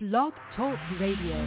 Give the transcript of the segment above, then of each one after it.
Blog Talk Radio.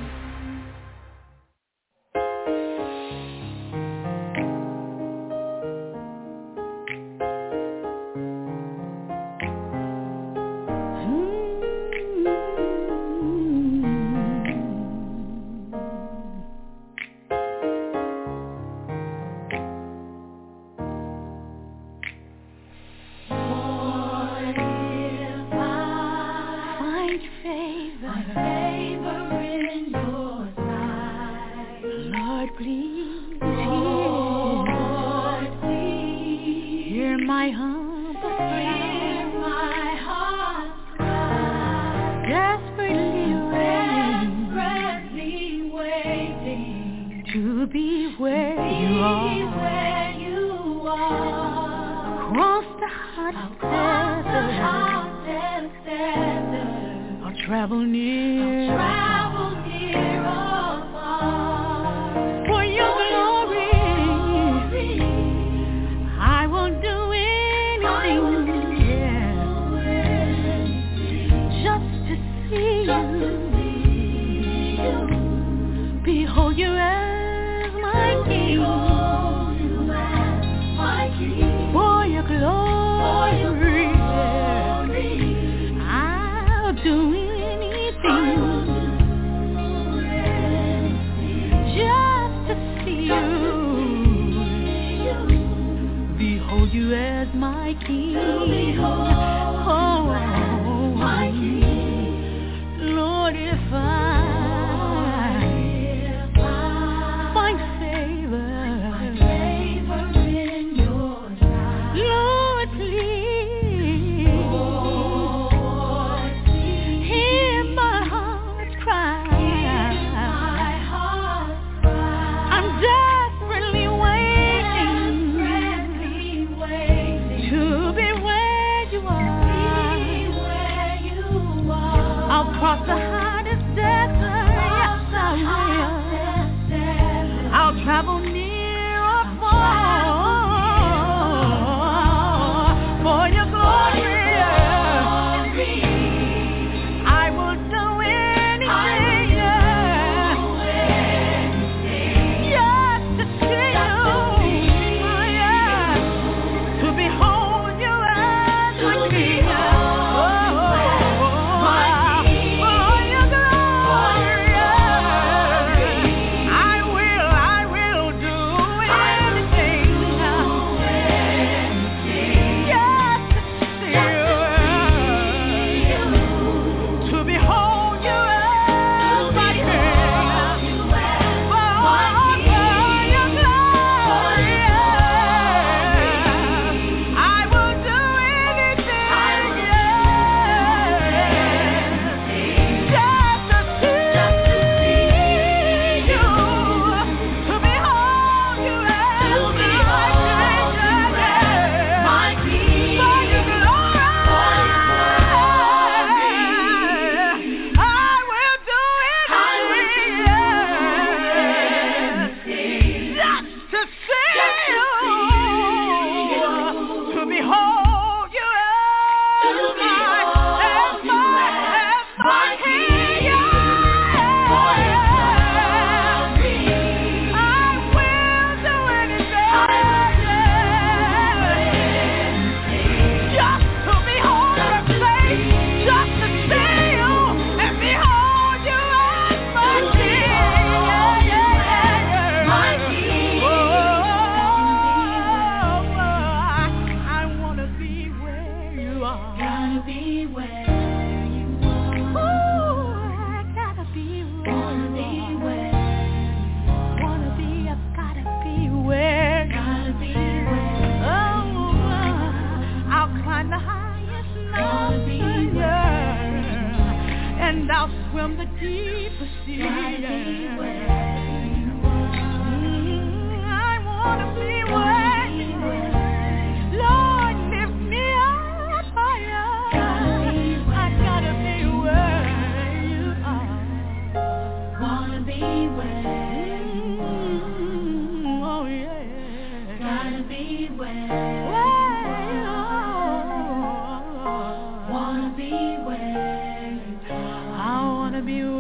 Wanna be where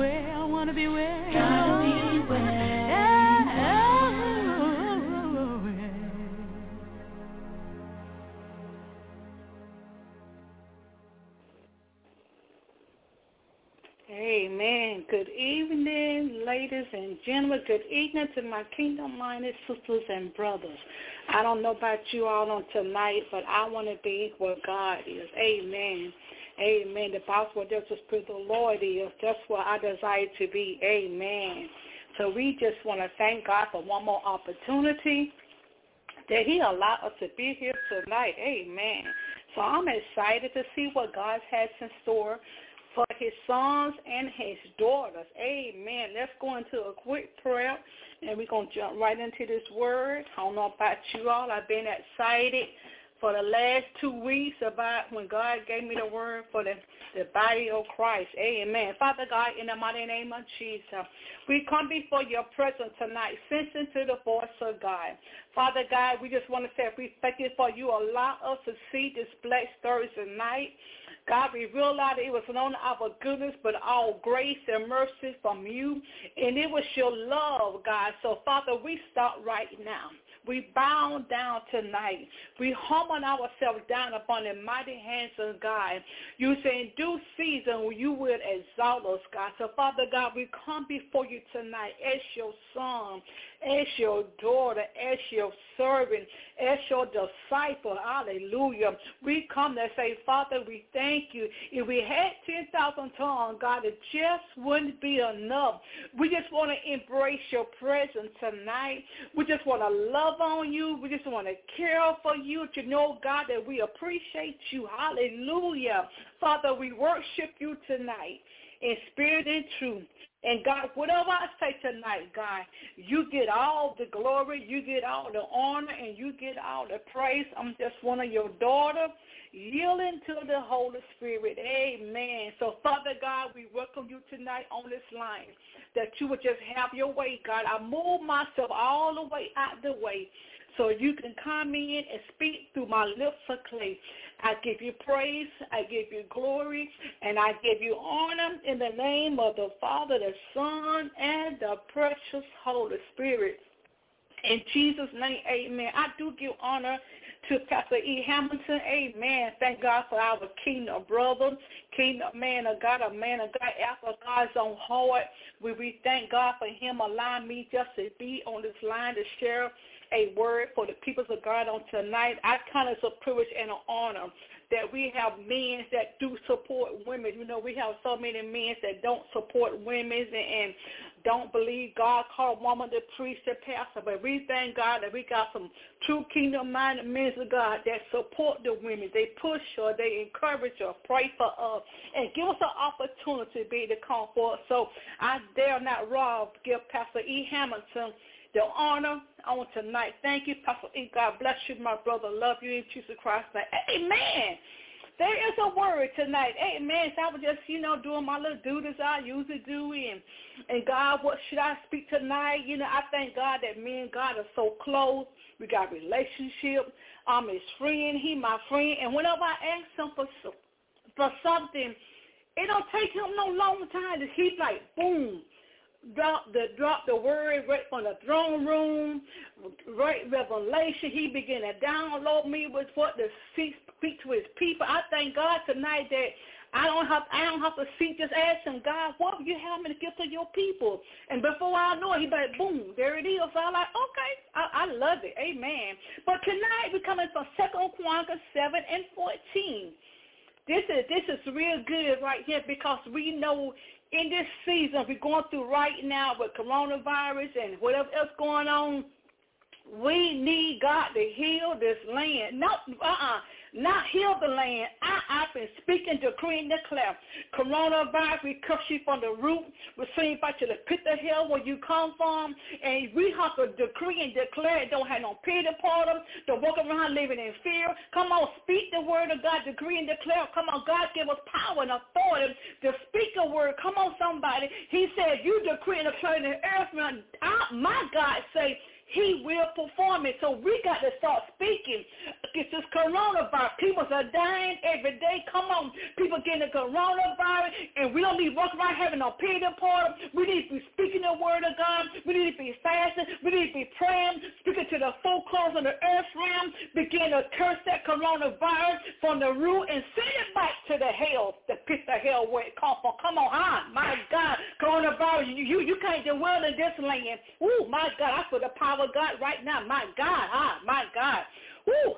Amen. Good evening, ladies and gentlemen. Good evening to my kingdom-minded sisters and brothers. I don't know about you all on tonight, but I want to be where God is. Amen. Amen. The Bible where the Spirit of the Lord is, that's where I desire to be. Amen. So we just want to thank God for one more opportunity that he allowed us to be here tonight. Amen. So I'm excited to see what God has in store for his sons and his daughters. Amen. Let's go into a quick prayer, and we're going to jump right into this word. I don't know about you all. I've been excited for the last 2 weeks about when God gave me the word for the body of Christ. Amen. Father God, in the mighty name of Jesus, we come before your presence tonight, sensing to the voice of God. Father God, we just want to say we thank you for you allow us to see this blessed Thursday night. God, we realized it was not our goodness, but all grace and mercy from you, and it was your love, God. So, Father, we start right now. We bow down tonight. We humble ourselves down upon the mighty hands of God. You say in due season you will exalt us, God. So, Father God, we come before you tonight as your son, as your daughter, as your servant, as your disciple. Hallelujah. We come to say, Father, we thank you. If we had 10,000 tongues, God, it just wouldn't be enough. We just want to embrace your presence tonight. We just want to love on you. We just want to care for you to know, God, that we appreciate you. Hallelujah. Father, we worship you tonight in spirit and truth. And God, whatever I say tonight, God, you get all the glory, you get all the honor, and you get all the praise. I'm just one of your daughters, yielding to the Holy Spirit. Amen. So, Father God, we welcome you tonight on this line, that you would just have your way, God. I move myself all the way out the way so you can come in and speak through my lips of clay. I give you praise, I give you glory, and I give you honor in the name of the Father, the Son, and the precious Holy Spirit. In Jesus' name, amen. I do give honor to Pastor E. Hamilton. Amen. Thank God for our kingdom brother, kingdom man of God, a man of God after God's own heart. We thank God for him allowing me just to be on this line to share a word for the people of God on tonight. I count it as a privilege and an honor that we have men that do support women. You know, we have so many men that don't support women and don't believe God called woman to preach, to pastor. But we thank God that we got some true kingdom-minded men of God that support the women. They push her, they encourage her, pray for us, and give us an opportunity to be able to come forth. So I dare not rob, give Pastor E. Hamilton the honor on tonight. Thank you, Pastor E. God bless you, my brother. Love you in Jesus Christ. Amen. There is a word tonight. Amen. So I was just, doing my little duties I usually do. And God, what should I speak tonight? I thank God that me and God are so close. We got a relationship. I'm his friend. He my friend. And whenever I ask him for something, it don't take him no long time. He's like, boom. Drop the word right from the throne room, right revelation. He began to download me with what to speak to his people. I thank God tonight that I don't have to seek, just ask him, God, what will you have me to give to your people? And before I know it, he's like, boom, there it is. So I'm like, okay, I love it. Amen. But tonight we're coming from 2 Chronicles 7:14. This is real good right here because we know in this season we're going through right now with coronavirus and whatever else going on, we need God to heal this land. Not heal the land. I've been speaking, decreeing, declare. Coronavirus, we curse you from the root. We're saying about you to pit the hell where you come from. And we have to decree and declare it. Don't have no pity for them. Don't walk around living in fear. Come on, speak the word of God, decree and declare. Come on, God give us power and authority to speak a word. Come on, somebody. He said, you decree and declare in the earth. My God say, he will perform it. So we got to start speaking against this coronavirus. People are dying every day. Come on. People getting the coronavirus, and we don't need to walk around having no pity party. We need to be speaking the word of God. We need to be fasting. We need to be praying, speaking to the four corners of the earth realm, begin to curse that coronavirus from the root and send it back to the hell, the pit of hell where it come from. Come on, my God, coronavirus, you can't dwell in this land. Ooh, my God, I feel the power of God right now. My God, my God. Ooh,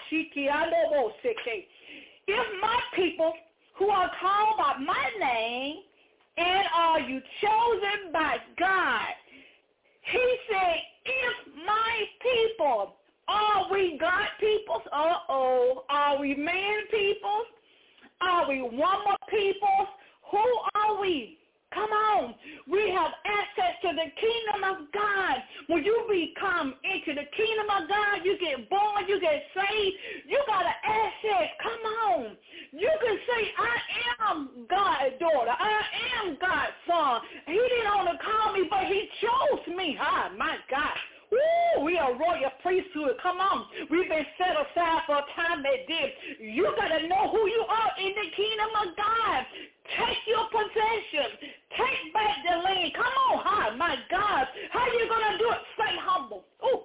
if my people who are called by my name and are you chosen by God, he said, if my people, are we God peoples? Are we man peoples? Are we woman peoples? Who are we? Come on. We have access to the kingdom of God. When you become into the kingdom of God, you get born, you get saved, you got access. Come on. You can say, I am God's daughter. I am God's son. He didn't only call me, but he chose me. My God. Woo, we are royal priesthood. Come on. We've been set aside for a time that did. You got to know who you are in the kingdom of God. Take your possession. Take back the land. Come on, my God. How you going to do it? Stay humble. Ooh.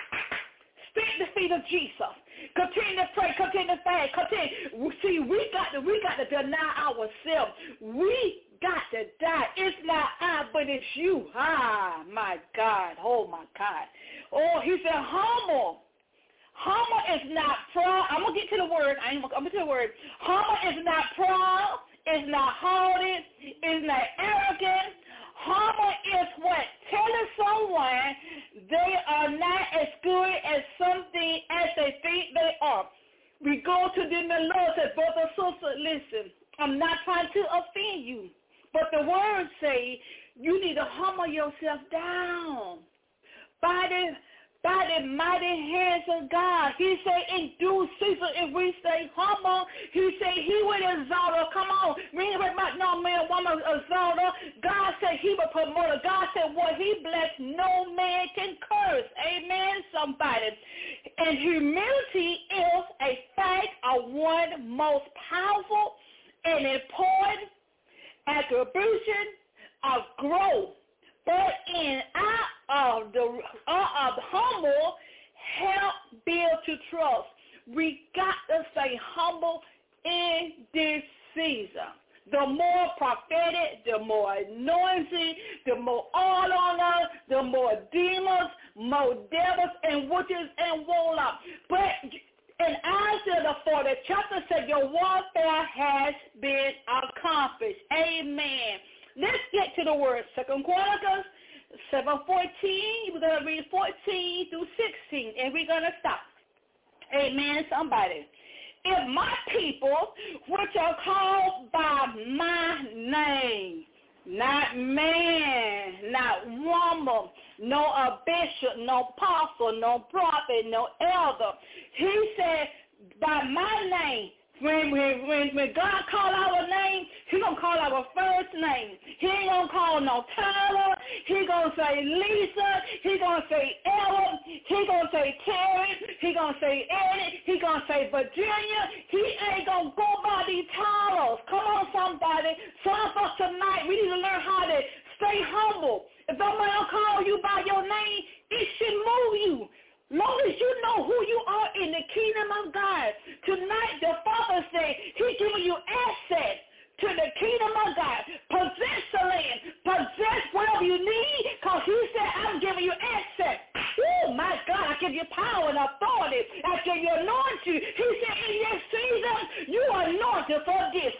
Spit the feet of Jesus. Continue to pray. Continue to fast. Continue. See, we got to deny ourselves. We got to die. It's not I, but it's you. My God. Oh, my God. Oh, he said humble. Humble is not proud. I'm going to get to the word. I'm going to get to the word. Humble is not proud. It's not haughty. It's not arrogant. Humble is what? Telling someone they are not as good as something as they think they are. We go to them and Lord said, brother, sister, listen, I'm not trying to offend you. But the words say you need to humble yourself down by the mighty hands of God. He said in due season, if we stay humble, he said he will exalt us. Come on. We ain't about no man, woman, exalt us. God said he will promote us. God said what he blessed, no man can curse. Amen, somebody. And humility is a fact of one most powerful and important attribution of growth. But in out of the humble, help build to trust. We got to stay humble in this season. The more prophetic, the more anointing, the more all on us, the more demons, more devils and witches and warlocks. But in Isaiah the 40th chapter said your warfare has been accomplished. Amen. Let's get to the word. 2 Chronicles 7:14. We're going to read 14 through 16, and we're going to stop. Amen, somebody. If my people, which are called by my name, not man, not woman, no a bishop, no apostle, no prophet, no elder. He said, by my name. When God call our name, he going to call our first name. He ain't going to call no Tyler. He going to say Lisa. He going to say Ella. He going to say Terry. He going to say Eddie. He going to say Virginia. He ain't going to go by these titles. Come on, somebody. Some of us tonight, we need to learn how to stay humble. If somebody don't call you by your name, it should move you. Long as you know who you are in the kingdom of God. Tonight, the Father said he's giving you access to the kingdom of God. Possess the land. Possess whatever you need, because he said, I'm giving you access. Oh, my God, I give you power and authority. I give you anointing you. He said, in your season, you are anointed for this.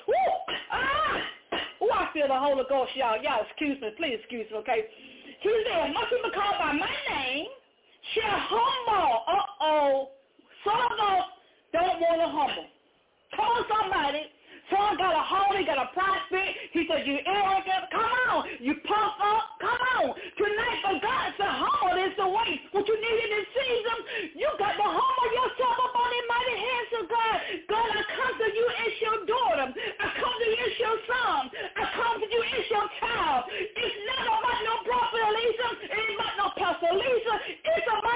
I feel the Holy Ghost, y'all. Y'all excuse me. Please excuse me, okay? He said, most people called by my name shall humble. Some of us don't want to humble. Call somebody. Someone got a holy, got a prospect. He said, you arrogant. Come on. You puff up. Come on. Tonight, but God said, humble is the way. What you need in this season, you got to humble yourself up on the mighty hands of God. God, I come to you as your daughter. I come to you as your son. I come to you as your child. It's not about no prophet Lisa. It ain't about no pastor Lisa. It's about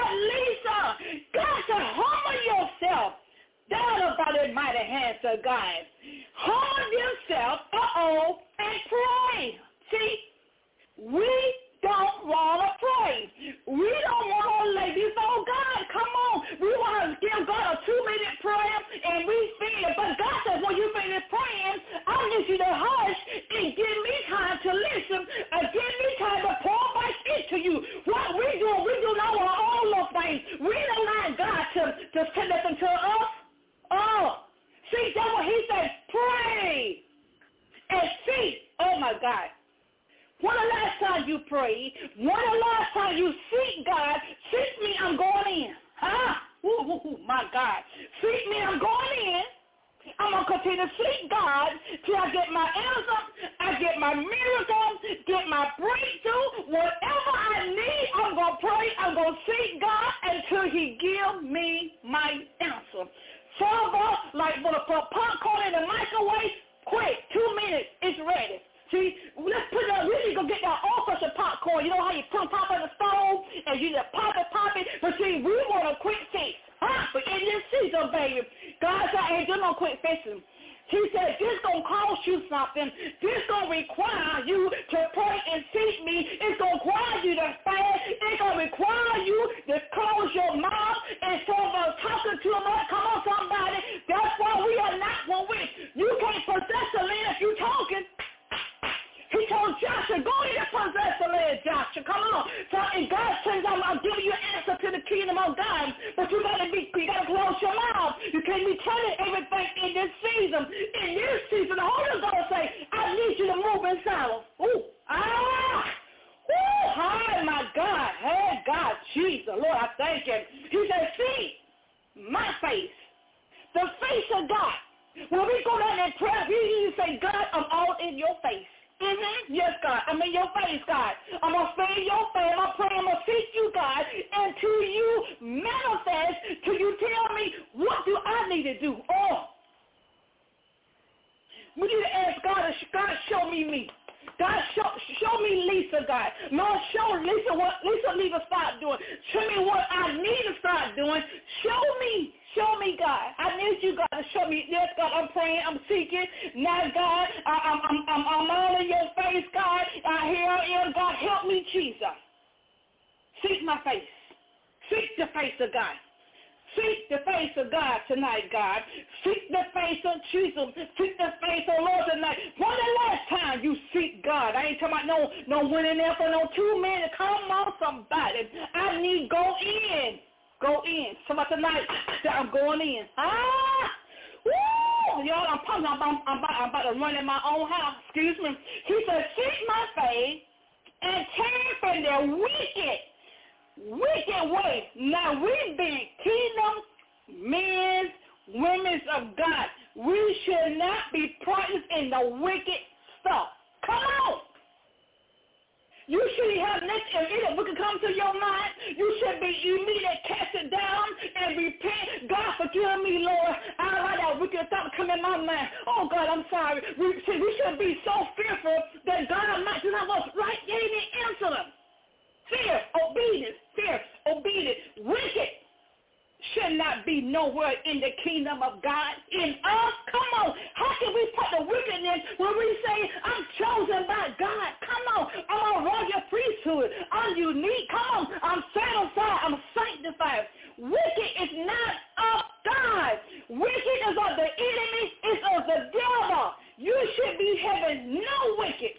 We don't want to pray. We don't want to lay before God. Come on. We want to give God a 2-minute prayer and we feel it. But God says when you finish praying, I need you to hush and give me time to listen and give me time to pour back into you. What we do our own little things. We don't like God to listen to us. Oh, see, that's what he said. Pray and seek. Oh, my God. When the last time you prayed? When the last time you seek God? Seek me, I'm going in. Huh? Ooh, my God. Seek me, I'm going in. I'm going to continue to seek God till I get my answer, I get my miracle, get my breakthrough. Whatever I need, I'm going to pray. I'm going to seek God until he give me my answer. Some of us, like when I put popcorn in the microwave, quick, 2 minutes, it's ready. See, let's put it on. We need to go get that all sorts of popcorn. You know how you pop in the stove and you just pop it. But see, we want a quick fix. Huh? But in this season, baby, God said, ain't doing no quick fixing. He said, this going to cost you something. This going to require you to pray and seek me. It's going to require you to fast. It's going to require you to close your mouth and start talking to him. Come on, somebody. That's why we are not one with. You can't possess the land if you're talking. He told Joshua, go in and possess the land, Joshua. Come on. So, and God says, I'm giving you an answer to the kingdom of God. But you gotta close your mouth. You can't be telling everything in this season. In this season, the Holy Ghost say, I need you to move in silence. Ooh. Hi, my God. Hey, God, Jesus. Lord, I thank you. He said, see my face. The face of God. When we go down and pray, we need to say, God, I'm all in your face. Mm-hmm. Yes, God. I'm in your face, God. I'm going to stay in your face. I'm going to seek you, God, until you manifest, till you tell me, what do I need to do? Oh. We need to ask God, show me. God, show me Lisa, God. Lord, show Lisa what Lisa needs to start doing. Show me what I need to start doing. Show me, God. I need you, God, to show me. Yes, God, I'm praying, I'm seeking. Now, God, I'm all in your face, God. Here I am, God. Help me, Jesus. Seek my face. Seek the face of God. Seek the face of God tonight, God. Seek the face of Jesus. Seek the face of Lord tonight. When the last time you seek God? I ain't talking about no winning there for no 2 minutes. Come on, somebody. I need go in. Go in. Somebody tonight, I'm going in. Woo! Y'all, I'm about to run in my own house. Excuse me. He said, seek my face and turn from their wicked way. Now we being kingdom men, women of God, we should not be partners in the wicked stuff. Come on. You should have if we can come to your mind, you should be immediately cast it down and repent. God, forgive me, Lord. I don't like that wicked thought come in my mind. Oh, God, I'm sorry. We should be so fearful that God might do not want right in the incident. Fear, obedience, wicked should not be nowhere in the kingdom of God. In us, come on. How can we put the wickedness when we say, I'm chosen by God? Come on. I'm a royal priesthood. I'm unique. Come on. I'm set aside. I'm sanctified. Wicked is not of God. Wicked is of the enemy. It's of the devil. You should be having no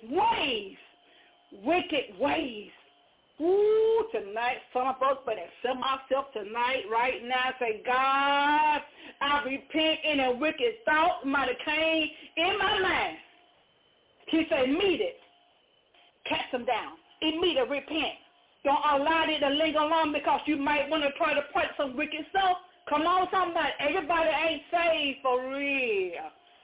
wicked ways. Ooh, tonight, some of us better set myself tonight, right now, say, God, I repent any wicked thought might have came in my mind. He said, meet it. Cast them down. Immediately repent. Don't allow it to linger long because you might want to try to put some wicked stuff. Come on, somebody. Everybody ain't saved for real.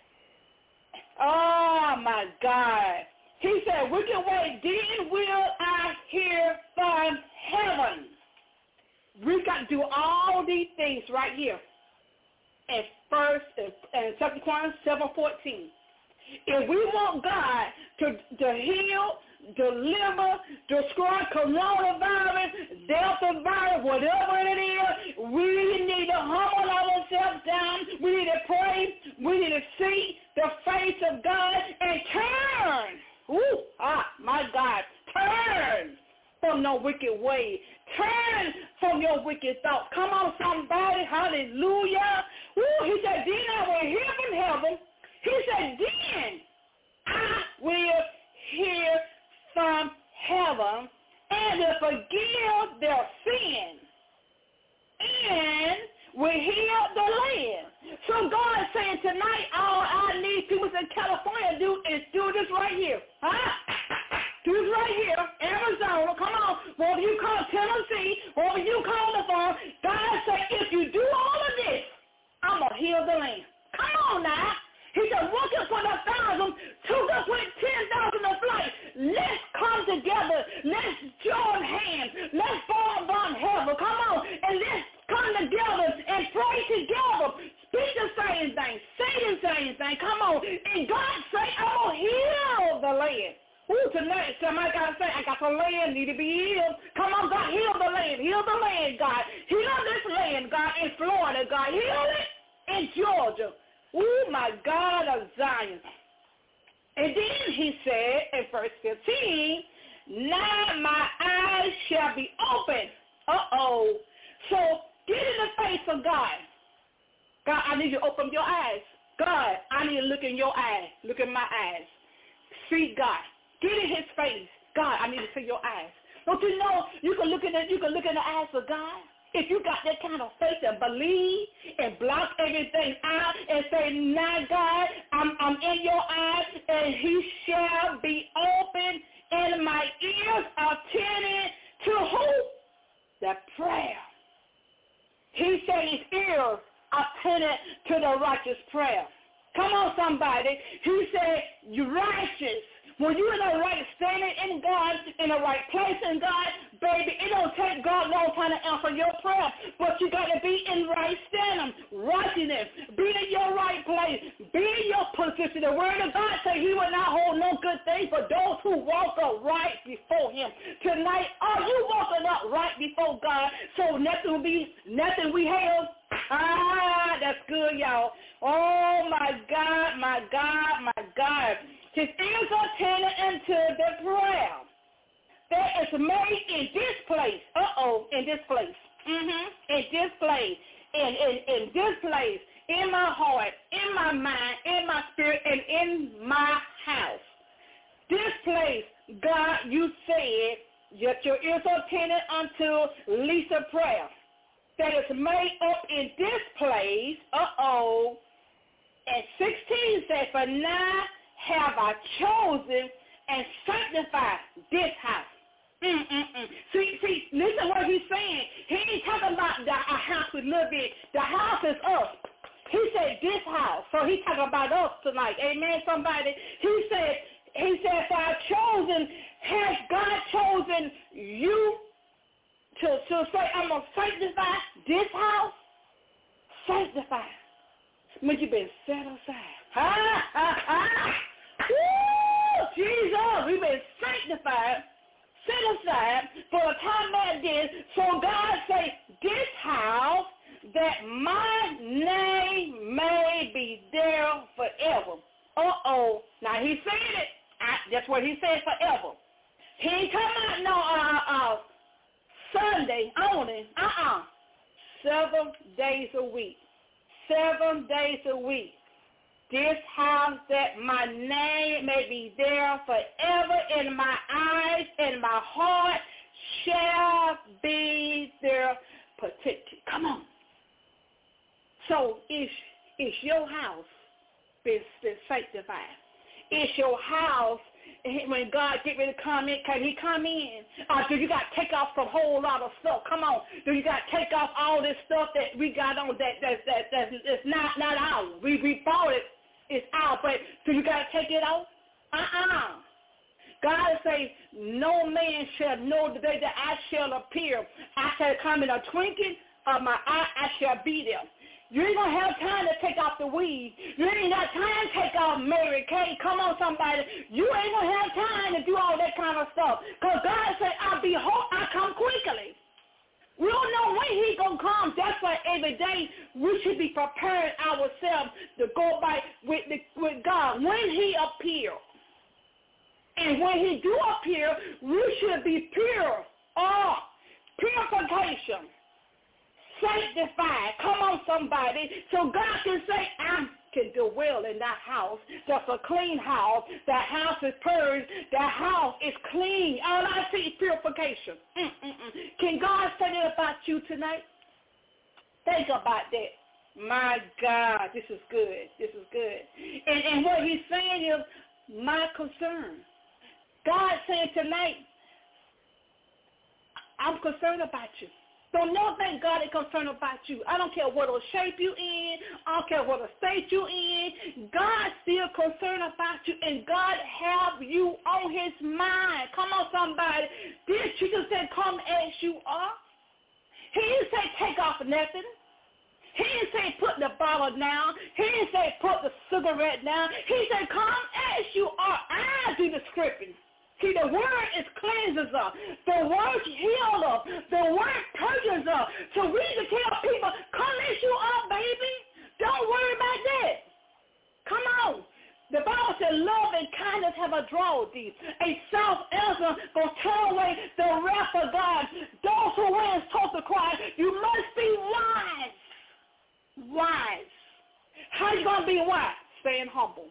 Oh, my God. He said, wicked way, then will I hear from heaven. We got to do all these things right here. And 2 Chronicles 7:14. If we want God to heal, deliver, destroy coronavirus, Delta virus, whatever it is, we need to humble ourselves down. We need to pray. We need to seek the face of God and turn. My God. Turn turn from your wicked way. Turn from your wicked thoughts. Come on, somebody. Hallelujah. Ooh, he said, then I will hear from heaven. He said, then I will hear from heaven and will forgive their sin and will heal the land. So God is saying tonight, all I need people in California to do is do this right here. Huh? Do this right here, Arizona. Come on. Wherever you call Tennessee, wherever you call the phone, God said, if you do all of this, I'm going to heal the land. Come on now. He said, working for the 1,000, two to put 10,000 to flight. Let's come together. Let's join hands. Let's fall upon heaven. Come on. And let's come together and pray together. Speak the same thing. Say the same thing. Come on. And God say, I'm going to heal the land. Ooh, tonight, somebody got to say, I got the land, need to be healed. Come on, God, heal the land. Heal the land, God. Heal this land, God, in Florida, God. Heal it in Georgia. Ooh, my God of Zion. And then he said in verse 15, now my eyes shall be open. Uh-oh. So get in the face of God. God, I need you to open your eyes. God, I need to look in your eyes. Look in my eyes. See God. Get in his face. God, I need to see your eyes. Don't you know you can look in the eyes of God? If you got that kind of faith and believe and block everything out and say, now God, I'm in your eyes, and he shall be open, and my ears are attentive to who? The prayer. He said his ears are attentive to the righteous prayer. Come on, somebody. He said, you righteous. When you're in the right standing in God, in the right place in God, baby, it don't take God a long time to answer your prayer. But you got to be in right standing, righteousness, be in your right place, be in your position. The word of God says he will not hold no good thing for those who walk upright before him. Tonight, are you walking up right before God so nothing we have? That's good, y'all. Oh, my God, my God, my God. His ears are attentive unto the prayer that is made in this place. In this place. In this place. In this place. In my heart, in my mind, in my spirit, and in my house. This place, God, you said that your ears are attentive unto Lisa prayer that is made up in this place. And 16 says, for now have I chosen and sanctified this house. See, listen what he's saying. He ain't talking about a house with a little bit. The house is us. He said this house. So he's talking about us tonight. Amen, somebody. He said, for I've chosen, has God chosen you to say, I'm going to sanctify this house? Sanctify. When you've been set aside. Woo! Jesus, we've been sanctified, set aside for a time like this. So God say, this house, that my name may be there forever. Now he said it. That's what he said, forever. He ain't talking about no Sunday only. 7 days a week. 7 days a week. This house that my name may be there forever, in my eyes and my heart shall be there protected. Come on. So is your house been sanctified? Is your house, when God get ready to come in, can he come in? Or do you got to take off some whole lot of stuff? Come on. Do you got to take off all this stuff that we got on that's not ours? We bought it. It's out, but do you got to take it off? God says, no man shall know the day that I shall appear. I shall come in a twinkling of my eye, I shall be there. You ain't going to have time to take off the weed. You ain't got time to take off Mary Kay. Come on, somebody. You ain't going to have time to do all that kind of stuff. Because God said, I come quickly. We don't know when he's going to come. That's why every day we should be preparing ourselves to go by with God. When he appears, And when he do appear, we should be pure. Purification. Sanctified. Come on, somebody. So God can say, I can do well in that house. That's a clean house. That house is purged. That house is clean. All I see is purification. Can God say that about you tonight? Think about that. My God, this is good. This is good. And what he's saying is my concern. God saying tonight, I'm concerned about you. Don't never think God is concerned about you. I don't care what shape you in. I don't care what state you in. God's still concerned about you, and God have you on his mind. Come on, somebody. Did Jesus say, come as you are? He didn't say take off nothing. He didn't say put the bottle down. He didn't say put the cigarette down. He said come as you are. I do the scripting. See, the word is cleanses us. The word heals us. The word purges us. So we need to tell people, come as you are, baby. Don't worry about that. Come on. The Bible said, love and kindness have a draw thee. A soft answer will turn away the wrath of God. Those who wins told to cry, you must be wise. Wise. How you going to be wise? Staying humble.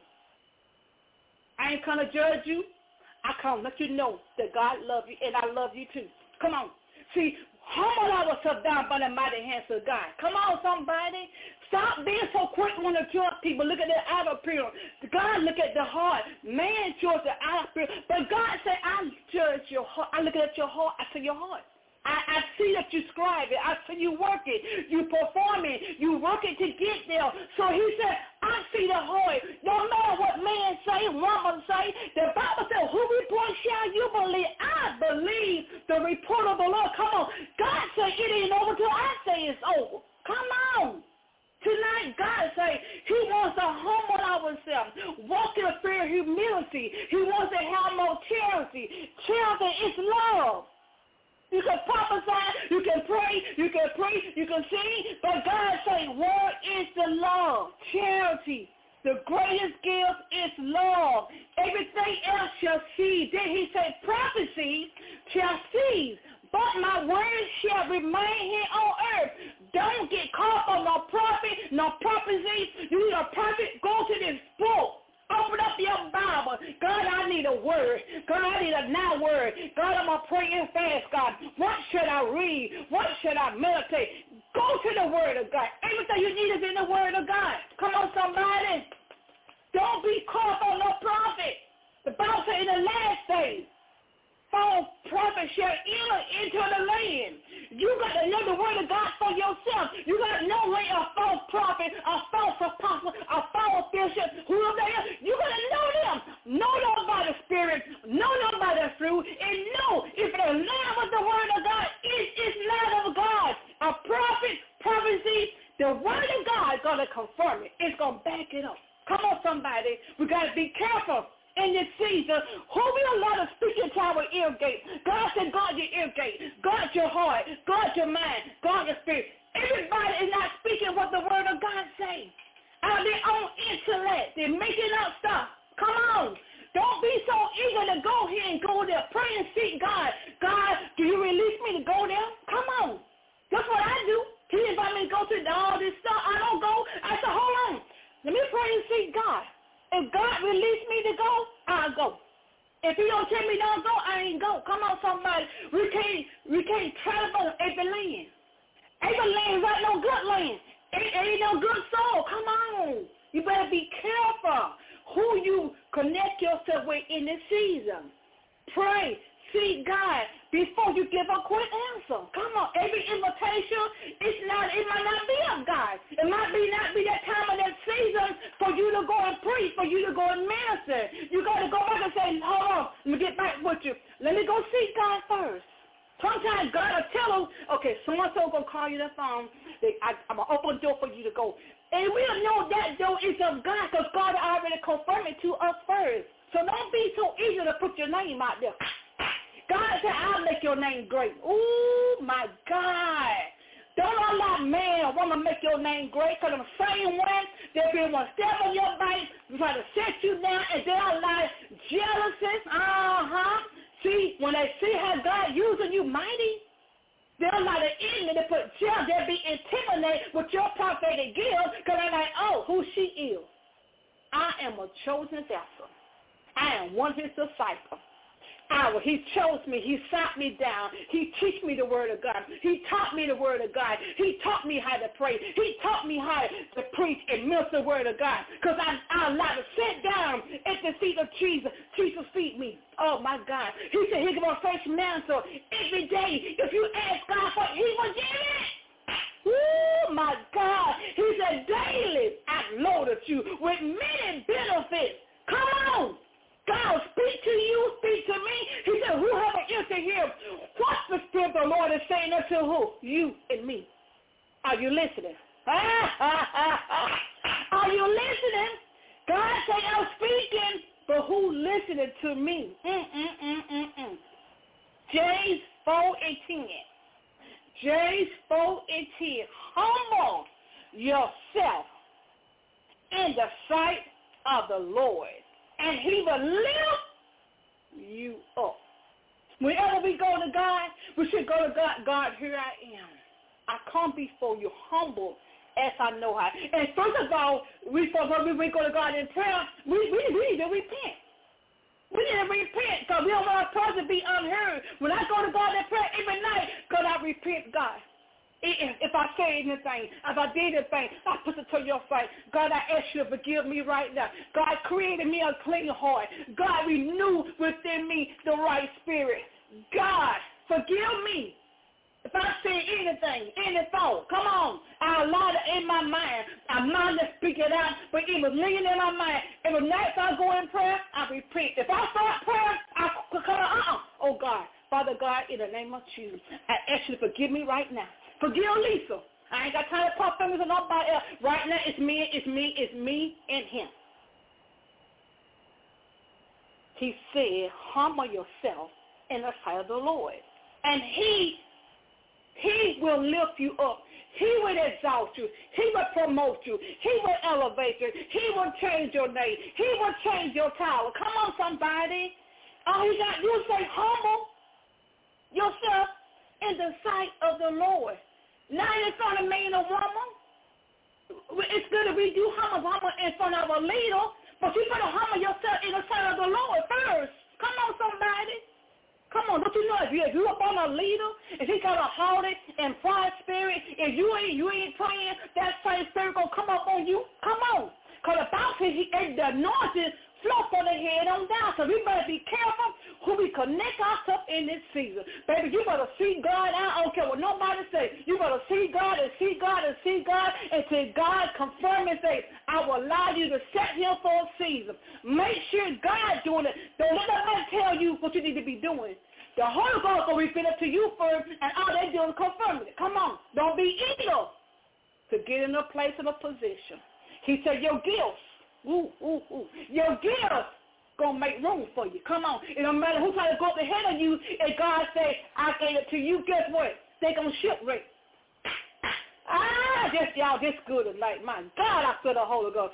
I ain't going to judge you. I come let you know that God loves you, and I love you too. Come on. See, humble ourselves down by the mighty hands of God. Come on, somebody. Stop being so quick when to judge people. Look at the outer appearance. God look at the heart. Man judges the outer appearance. But God said, I judge your heart. I look at your heart. I see your heart. I see that you scribe it. I see you work it. You perform it. You work it to get there. So he said, I see the heart. No matter what man say, woman say, the Bible said, who report shall you believe? I believe the report of the Lord. Come on. God said it ain't over till I say it's over. Come on. Tonight, God say he wants to humble ourselves, walk in a spirit of humility. He wants to have more charity. Charity is love. You can prophesy, you can pray, you can preach, you can sing, but God say, where is the love? Charity. The greatest gift is love. Everything else shall cease. Then he said, prophecy shall cease, but my words shall remain here on earth. Don't get caught on no prophet, no prophecy. You need a prophet, go to this book. Open up your Bible. God, I need a word. God, I need a now word. God, I'm going to pray and fast, God. What should I read? What should I meditate? Go to the word of God. Everything you need is in the word of God. Come on, somebody. Don't be caught on no prophet. The Bible says in the last days, false prophets shall enter into the land. You got to know the word of God for yourself. You got to know when a false prophet, a false apostle, a false bishop, whoever they are, you got to know them. Know them by the Spirit, know them by the fruit, and know if it's not with the word of God, it is not of God. A prophet, prophecy, the word of God is going to confirm it. It's going to back it up. Come on, somebody. We got to be careful. In this season, who we allow to speak into our ear gate? God said, guard your ear gate, guard your heart, guard your mind, guard your spirit. Everybody is not speaking what the word of God says. Out of their own intellect, they're making up stuff. Come on. Don't be so eager to go here and go there. Pray and seek God. God, do you release me to go there? Come on. That's what I do. He invite me to go to all this stuff. I don't go. I said, hold on. Let me pray and seek God. If God release me to go, I'll go. If he don't tell me don't go, I ain't go. Come on, somebody. We can't travel every land. Every land is not no good land. Ain't no good soul. Come on. You better be careful who you connect yourself with in this season. Pray. Seek God before you give a quick answer. Come on, every invitation, it might not be of God. It might not be that time of that season for you to go and preach, for you to go and minister. You got to go back and say, hold on, let me get back with you. Let me go seek God first. Sometimes God will tell them, okay, so-and-so going to call you the phone. I'm going to open the door for you to go. And we'll know that door is of God because God already confirmed it to us first. So don't be so eager to put your name out there. God said, I'll make your name great. Oh, my God. Don't allow man or woman make your name great, because the same one, they'll be one step on your bike, try to set you down, and they'll allow jealousies. See, when they see how God using you mighty, they'll allow the enemy to put jealousy. They'll be intimidated with your prophetic gift, because they're like, oh, who she is. I am a chosen vessel. I am one of his disciples. He chose me. He sat me down. He teach me the word of God. He taught me the word of God. He taught me how to pray. He taught me how to preach and minister the word of God. Because I allowed to sit down at the feet of Jesus. Jesus feed me. Oh, my God. He said he give a fresh mantle every day. If you ask God for it, he will give it. Oh, my God. He said daily I loaded you with many benefits. Come on. God, speak to you, speak to me. He said, who have an ear to hear? What's the Spirit of the Lord is saying unto who? You and me. Are you listening? Are you listening? God said, I'm speaking, but who listening to me? James 4:10. James 4:10. Humble yourself in the sight of the Lord, and he will lift you up. Whenever we go to God, we should go to God. God, here I am. I come before you humble as I know how. And first of all, we go to God in prayer, we need to repent. We need to repent because we don't want our prayer to be unheard. When I go to God in prayer every night, God, I repent, God. If I say anything, if I did anything, I put it to your face. God, I ask you to forgive me right now. God, created me a clean heart. God, renew within me the right spirit. God, forgive me. If I say anything, any thought, come on, I allow it in my mind. I'm not to speak it out, but it was lingering in my mind. Every night if I go in prayer, I repent. If I start prayer, I come oh God, Father God, in the name of Jesus, I ask you to forgive me right now. Forgive Lisa. I ain't got time to pop fingers on nobody else. Right now, it's me and him. He said, humble yourself in the sight of the Lord. And he will lift you up. He will exalt you. He will promote you. He will elevate you. He will change your name. He will change your tower. Come on, somebody. All you got to do is say, humble yourself in the sight of the Lord. Not in front of man or woman. It's good if we do humble in front of a leader, but you got to humble yourself in the sight of the Lord first. Come on, somebody. Come on, don't you know if you up on a leader, if he got a haughty and pride spirit, if you ain't praying, that same spirit gonna come up on you. Come on. Because the Bible says the anointing flow from the head on down. So we better be careful who we connect ourselves in this season. Baby, you better see God out. I don't care what nobody say. You better see God and see God and see God until God confirm and say, I will allow you to set him for a season. Make sure God doing it. Don't let nobody tell you what you need to be doing. The Holy Ghost will reveal it to you first, and all they do is confirm it. Come on. Don't be eager to get in a place of a position. He said, your gifts, your gifts going to make room for you. Come on. It don't matter who tries to go up ahead of you, and God say, I gave it to you. Guess what? They going to shipwreck. Y'all just good tonight. My God, I feel the Holy Ghost.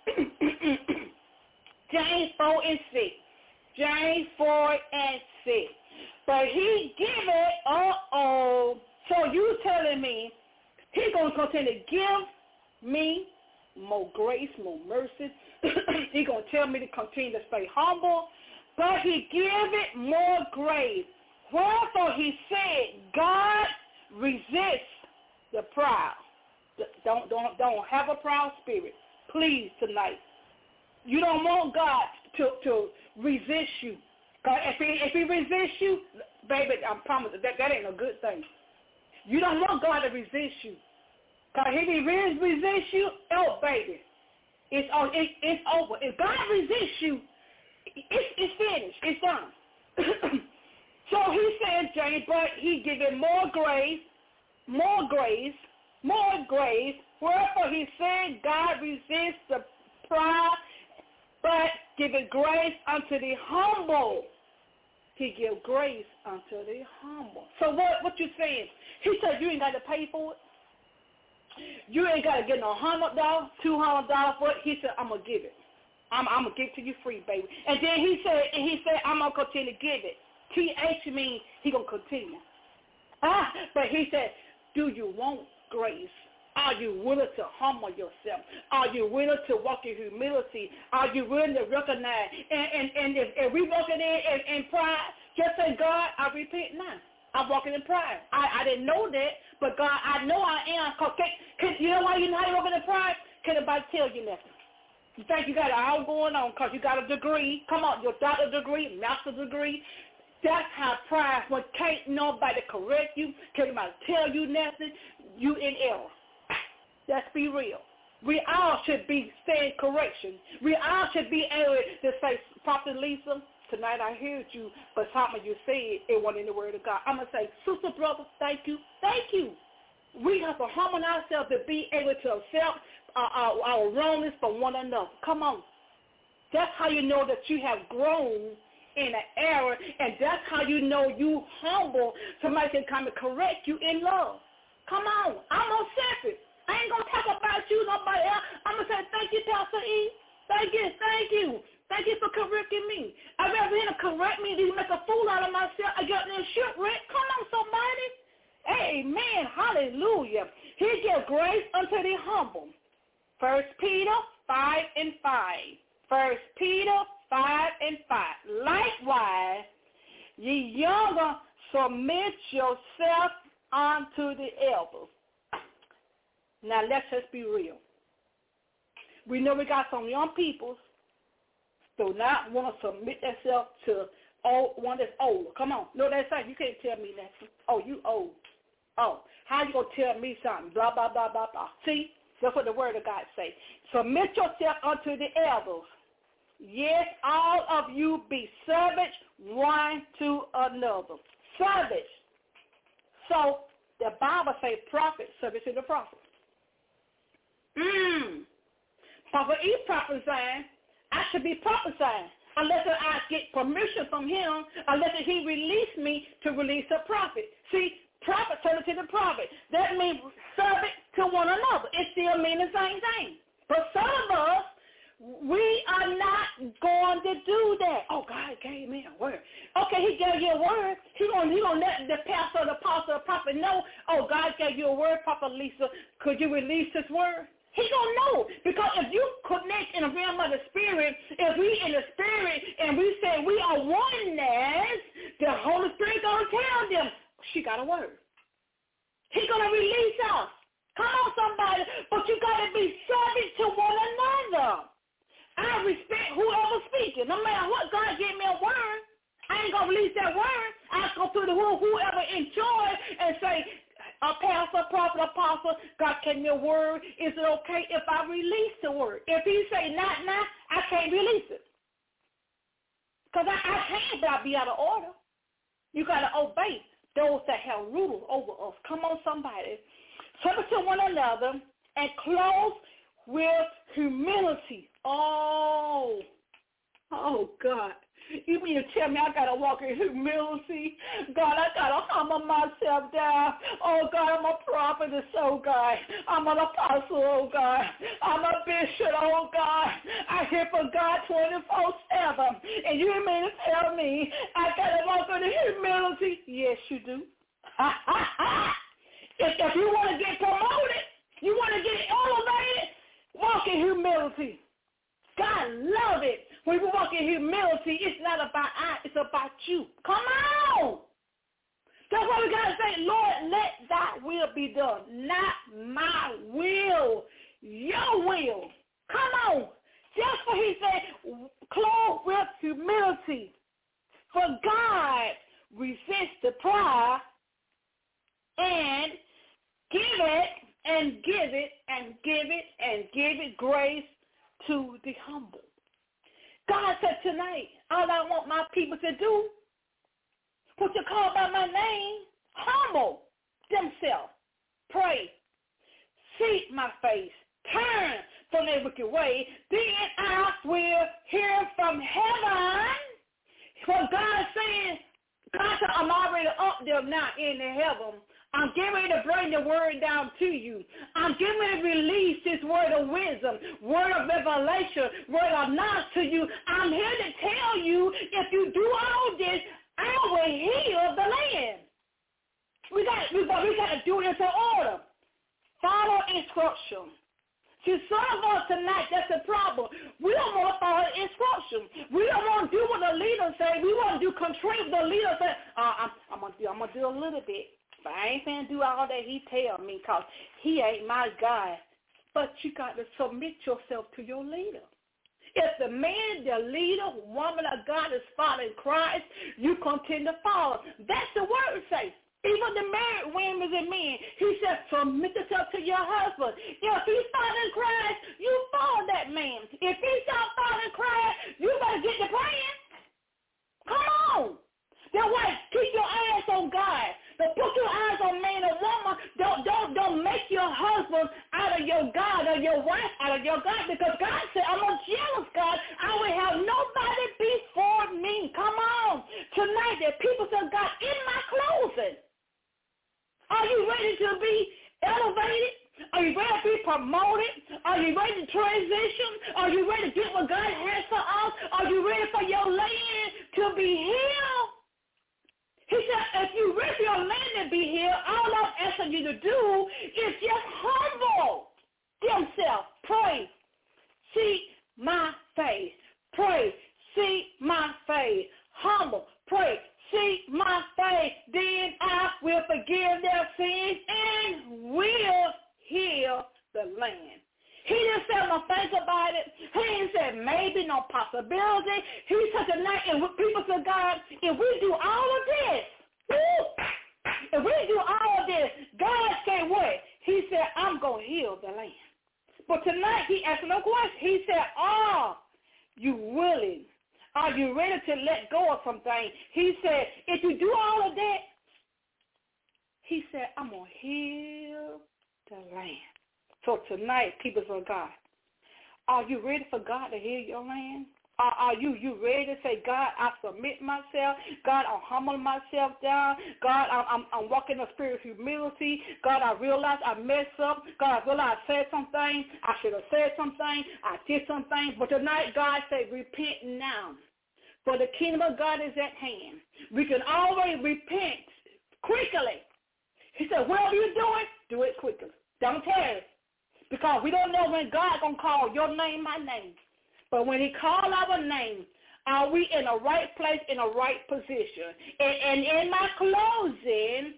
James 4:6. James 4:6. But he give it, so you telling me he's going to continue to give me more grace, more mercy. He's going to tell me to continue to stay humble, but he give it more grace. Wherefore he said, God resists the proud. Don't have a proud spirit. Please, tonight. You don't want God to resist you. Because if he resists you, baby, I promise that ain't a good thing. You don't want God to resist you. Because if he resists you, oh, baby, it's over. If God resists you, it's finished. It's done. So he said, James, but he giving more grace. Wherefore he said, God resists the proud, but giving grace unto the humble. He give grace unto the humble. So what you saying? He said you ain't got to pay for it. You ain't got to get no $100, $200 for it. He said, I'm going to give it. I'm going to give it to you free, baby. And then he said, I'm going to continue to give it. TH means he going to continue. But he said, do you want grace? Are you willing to humble yourself? Are you willing to walk in humility? Are you willing to recognize? And if we walking in pride, just say, God, I repent now. I'm walking in pride. I didn't know that, but God, I know I am. Cause you know why you're not walking in pride? Can nobody tell you nothing? You think you got it all going on because you got a degree. Come on, your doctor's degree, master's degree. That's how pride, when can't nobody correct you, can't nobody tell you nothing, you in error. Let's be real. We all should be saying correction. We all should be able to say, Prophet Lisa, tonight I heard you, but something you said, it wasn't in the word of God. I'm going to say, sister, brother, thank you. Thank you. We have to humble ourselves to be able to accept our wrongness from one another. Come on. That's how you know that you have grown in an error, and that's how you know you humble. Somebody can come and correct you in love. Come on. I'm going to accept it. I ain't going to talk about you, nobody else. I'm going to say, thank you, Pastor E. Thank you. Thank you for correcting me. I'd rather him correct me than make a fool out of myself. I got in shipwreck. Come on, somebody. Amen. Hallelujah. He gives grace unto the humble. 1 Peter 5:5. 1 Peter 5:5. Likewise, ye younger, submit yourself unto the elders. Now, let's just be real. We know we got some young people do not want to submit themselves to one that's older. Come on. No, that's right. You can't tell me nothing. Oh, you old. Oh, how you going to tell me something? Blah, blah, blah, blah, blah. See? That's what the word of God say. Submit yourself unto the elders. Yes, all of you be servants one to another. Servants. So, the Bible say prophet, service to the prophet. Prophet E prophesying, I should be prophesying unless I get permission from him, unless he release me to release a prophet. See, prophet, servant to the prophet. That means servant to one another. It still means the same thing. But some of us, we are not going to do that. Oh, God gave me a word. Okay, he gave you a word. He gonna let the pastor, the apostle, the prophet know, oh, God gave you a word, Prophet Lisa. Could you release this word? He gonna know, because if you connect in the realm of the spirit, if we in the spirit and we say we are oneness, the Holy Spirit gonna tell them she got a word. He gonna release us. Come on, somebody, but you gotta be subject to one another. I respect whoever speaking, no matter what. God gave me a word. I ain't gonna release that word. I go through the whoever in charge and say, a pastor, prophet, apostle, God gave me a word. Is it okay if I release the word? If he say not now, I can't release it. Because I can't be out of order. You got to obey those that have rule over us. Come on, somebody. Submit to one another and clothe with humility. Oh, God. You mean to tell me I got to walk in humility? God, I got to humble myself down. Oh, God, I'm a prophet, oh, God. I'm an apostle, oh, God. I'm a bishop, oh, God. I hear from God 24/7. And you mean to tell me I got to walk in humility? Yes, you do. If you want to get promoted, you want to get elevated, walk in humility. God love it. When we walk in humility, it's not about I, it's about you. Come on. That's why we got to say, Lord, let thy will be done. Not my will, your will. Come on. Just what he said, clothe with humility. For God resists the pride and give it and give it and give it and give it grace to the humble. God said tonight, all I want my people to do, what you call by my name, humble themselves, pray, seek my face, turn from their wicked way, then I will hear from heaven. For God is saying, God said, I'm already up there now in the heaven. I'm getting ready to bring the word down to you. I'm getting ready to release this word of wisdom, word of revelation, word of knowledge to you. I'm here to tell you, if you do all this, I will heal the land. We got to do this in order. Follow instruction. See, some of us tonight, that's the problem. We don't want to follow instruction. We don't want to do what the leader say. We want to do contrary what the leader say. I'm going to do a little bit. But I ain't going to do all that he tell me because he ain't my guy. But you got to submit yourself to your leader. If the man, the leader, woman of God is following Christ, you continue to follow. That's the word say. Even the married women and men, he said, submit yourself to your husband. If he's following Christ, you follow that man. If he's not following Christ, you better get to praying. Come on. Then what? Keep your eyes on God. Don't put your eyes on man or woman. Don't make your husband out of your God or your wife out of your God, because God said, I'm a jealous God. I will have nobody before me. Come on. Tonight, the people of God in my clothing. Are you ready to be elevated? Are you ready to be promoted? Are you ready to transition? Are you ready to get what God has for us? Are you ready for your land to be healed? He said, if you ready for your land to be healed, all I'm asking you to do is just humble yourself. Pray. See my face. Pray. See my face. Humble. Pray. See my face. Then I will forgive their sins and will heal the land. He didn't say no think about it. He didn't say maybe, no possibility. He said tonight, and people said, God, if we do all of this, if we do all of this, God said what? He said, I'm going to heal the land. But tonight he asked no question. He said, are you willing? Are you ready to let go of some things? He said, if you do all of that, he said, I'm going to heal the land. So tonight, people of God, are you ready for God to heal your land? Are you ready to say, God, I submit myself. God, I humble myself down. God, I'm walking in a spirit of humility. God, I realize I messed up. God, I realize I said something. I should have said something. I did something. But tonight, God said, repent now. For the kingdom of God is at hand. We can always repent quickly. He said, whatever you're doing, do it quickly. Don't tarry. Because we don't know when God's going to call your name, my name. But when he calls our name, are we in the right place, in the right position? And in my closing,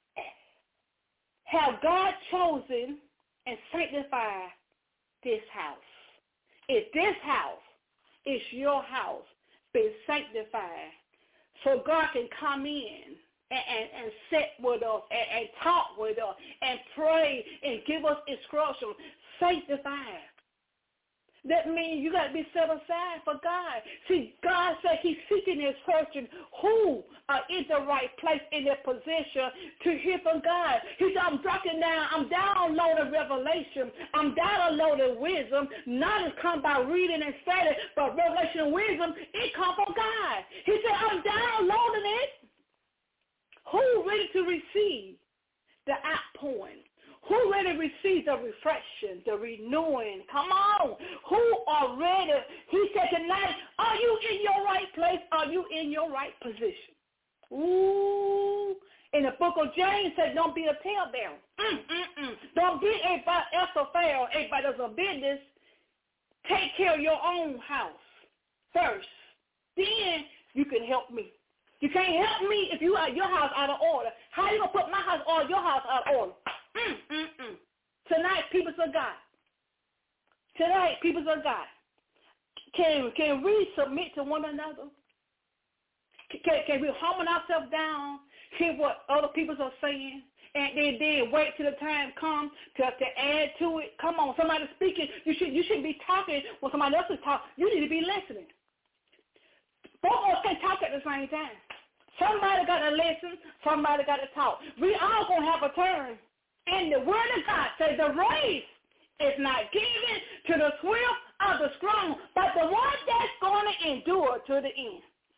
have God chosen and sanctified this house? If this house is your house, been sanctified, so God can come in and sit with us and talk with us and pray and give us instruction. Sanctified. That means you got to be set aside for God. See, God said he's seeking his person who are in the right place, in their position to hear from God. He said, I'm downloading revelation. I'm downloading wisdom. Knowledge comes by reading and studying, but revelation and wisdom, it comes from God. He said, I'm downloading it. Who ready to receive the outpouring? Who ready to receive the refreshing, the renewing? Come on. Who are ready? He said tonight, are you in your right place? Are you in your right position? Ooh. In the book of James said, don't be a talebearer. Don't be everybody else a fail. Everybody does a business. Take care of your own house first. Then you can help me. You can't help me if you have your house out of order. How you going to put my house or your house out of order? Tonight, people of God. Tonight, people of God. Can we submit to one another? Can we humble ourselves down, hear what other people are saying, and then wait till the time comes to add to it? Come on, somebody speaking. You shouldn't be talking when somebody else is talking. You need to be listening. Both of us can't talk at the same time. Somebody got to listen. Somebody got to talk. We all going to have a turn. And the word of God says the race is not given to the swift or the strong, but the one that's going to endure to the end.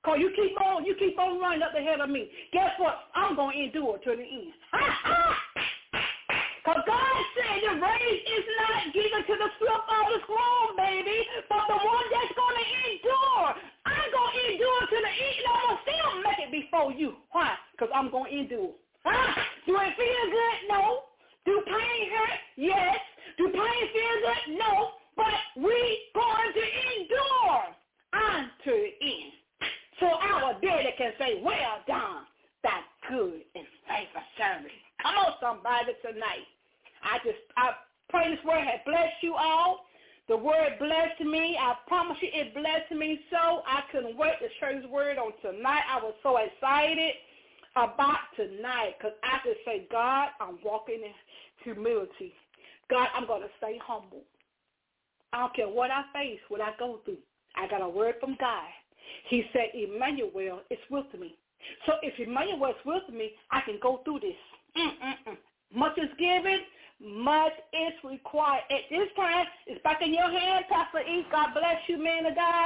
Because you keep on running up ahead of me. Guess what? I'm going to endure to the end. Because God said the race is not given to the swift or the strong, baby, but the one that's going to endure. I'm going to endure to the end, and I'm going to still make it before you. Why? Because I'm going to endure. Do it feel good? No. Do pain hurt? Yes. Do pain feel good? No. But we going to endure unto the end. So our daddy can say, well done, that good and faithful servant. Come on, somebody, tonight. I pray this word has blessed you all. The word blessed me. I promise you it blessed me so. I couldn't wait to share this word on tonight. I was so excited about tonight because I could say, God, I'm walking in humility. God, I'm going to stay humble. I don't care what I face, what I go through. I got a word from God. He said, Emmanuel is with me. So if Emmanuel is with me, I can go through this. Much is given, much is required. At this time, it's back in your hand, Pastor E. God bless you, man of God.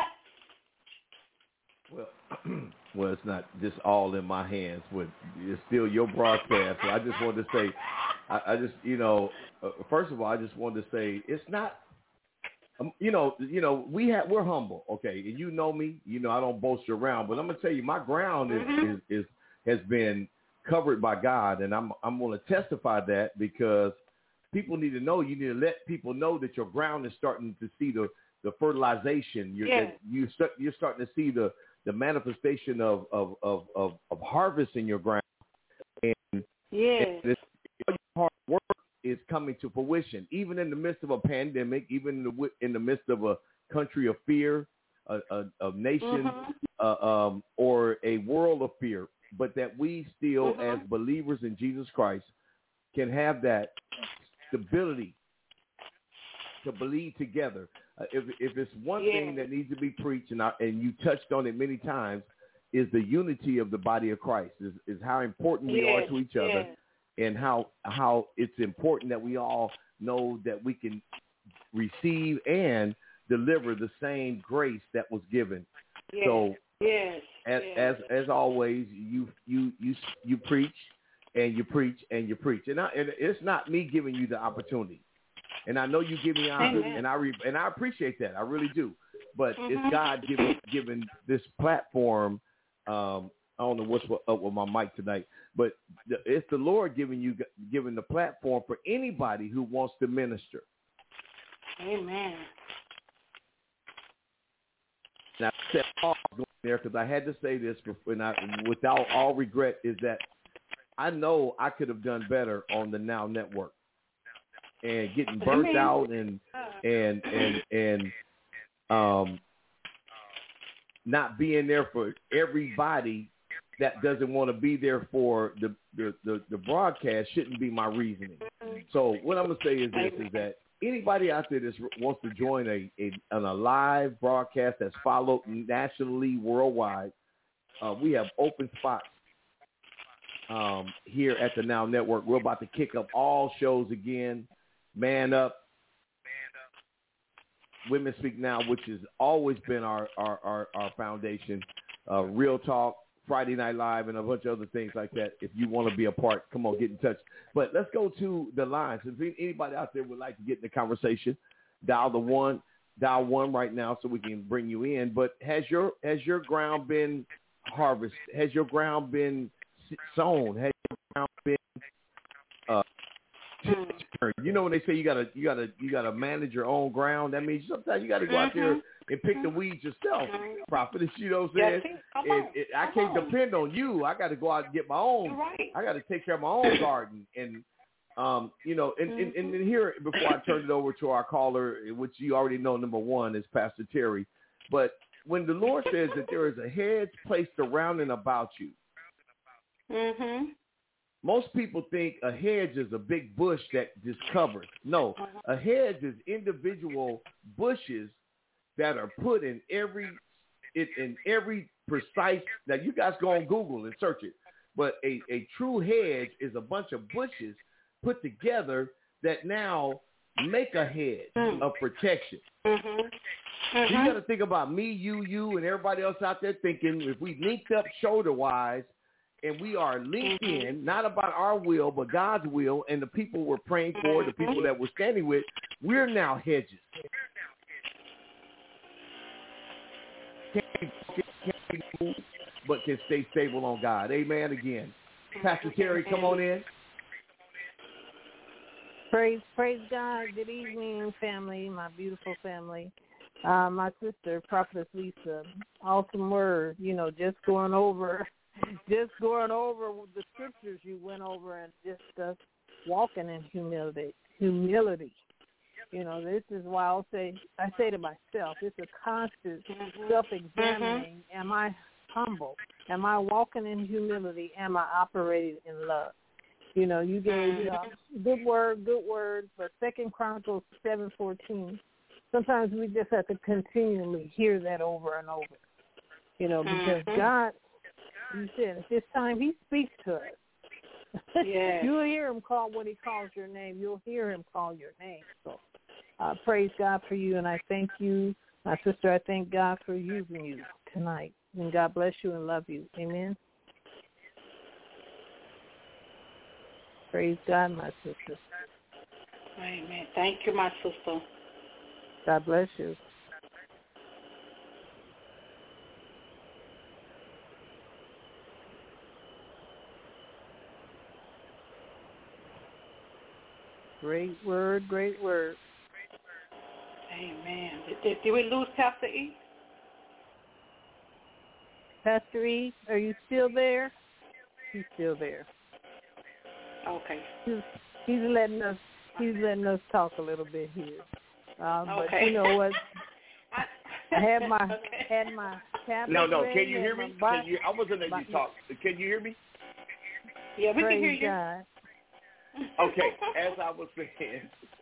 Well, it's not just all in my hands, but it's still your broadcast. So I just wanted to say, first of all, I just wanted to say it's not, we're humble, okay? And you know me, I don't boast around, but I'm gonna tell you, my ground has been covered by God, and I'm going to testify that because people need to know. You need to let people know that your ground is starting to see the fertilization. You're starting to see the manifestation of harvest in your ground, and this hard work is coming to fruition, even in the midst of a pandemic, even in the midst of a country of fear, a nation, or a world of fear. But that we still, as believers in Jesus Christ, can have that stability to believe together. If it's one thing that needs to be preached, and you touched on it many times, is the unity of the body of Christ, is how important we are to each other, and how it's important that we all know that we can receive and deliver the same grace that was given. So as always, you preach and you preach and you preach, and it's not me giving you the opportunity, and I know you give me honor, and I appreciate that, I really do. But it's God giving this platform. I don't know what's up with my mic tonight, but it's the Lord giving the platform for anybody who wants to minister. Amen. Now, I said all going there because I had to say this without all regret, is that I know I could have done better on the Now Network, and getting burnt out and not being there for everybody that doesn't want to be there for the broadcast shouldn't be my reasoning. So what I'm going to say is this, is that anybody out there that wants to join a live broadcast that's followed nationally, worldwide, we have open spots here at the Now Network. We're about to kick up all shows again. Man Up, Women Speak Now, which has always been our foundation. Real Talk, Friday Night Live, and a bunch of other things like that. If you want to be a part, come on, get in touch. But let's go to the lines. If anybody out there would like to get in the conversation, dial one right now so we can bring you in. But has your ground been harvested? Has your ground been sown? Has your ground been you know when they say you gotta manage your own ground, that means sometimes you gotta go out there and pick the weeds yourself, prophetess. You know what I'm saying? I can't depend on you. I got to go out and get my own. I got to take care of my own garden, and and here, before I turn it over to our caller, which you already know, number one is Pastor Terry. But when the Lord says that there is a hedge placed around and about you, most people think a hedge is a big bush that just covers. No, a hedge is individual bushes that are put in every precise. Now you guys go on Google and search it, but a true hedge is a bunch of bushes put together that now make a hedge of protection. You got to think about me, you, and everybody else out there thinking if we linked up shoulder-wise and we are linked in, not about our will, but God's will, and the people we're praying for, the people that we're standing with, we're now hedges. Can't move, but can stay stable on God. Amen again. Pastor Terry, come on in. Praise God. Good evening, family, my beautiful family. My sister, Prophetess Lisa, awesome word. Just going over the scriptures you went over, and just walking in humility. This is why I say to myself, it's a constant self-examining. Am I humble? Am I walking in humility? Am I operating in love? You gave good word, but 2 Chronicles 7:14, sometimes we just have to continually hear that over and over, because God, you said at this time, he speaks to us. Yeah. You'll hear him call when he calls your name. You'll hear him call your name. So praise God for you, and I thank you, my sister. I thank God for using you tonight, and God bless you and love you. Amen. Praise God, my sister. Amen. Thank you, my sister. God bless you. Great word. Amen. Did we lose Pastor E? Pastor E, are you still there? He's still there. Okay. He's letting us talk a little bit here. But you know what? I had my tablet. No. Can you hear me? I wasn't letting you talk. Can you hear me? Yeah, we can hear you. God. Okay, as I was saying,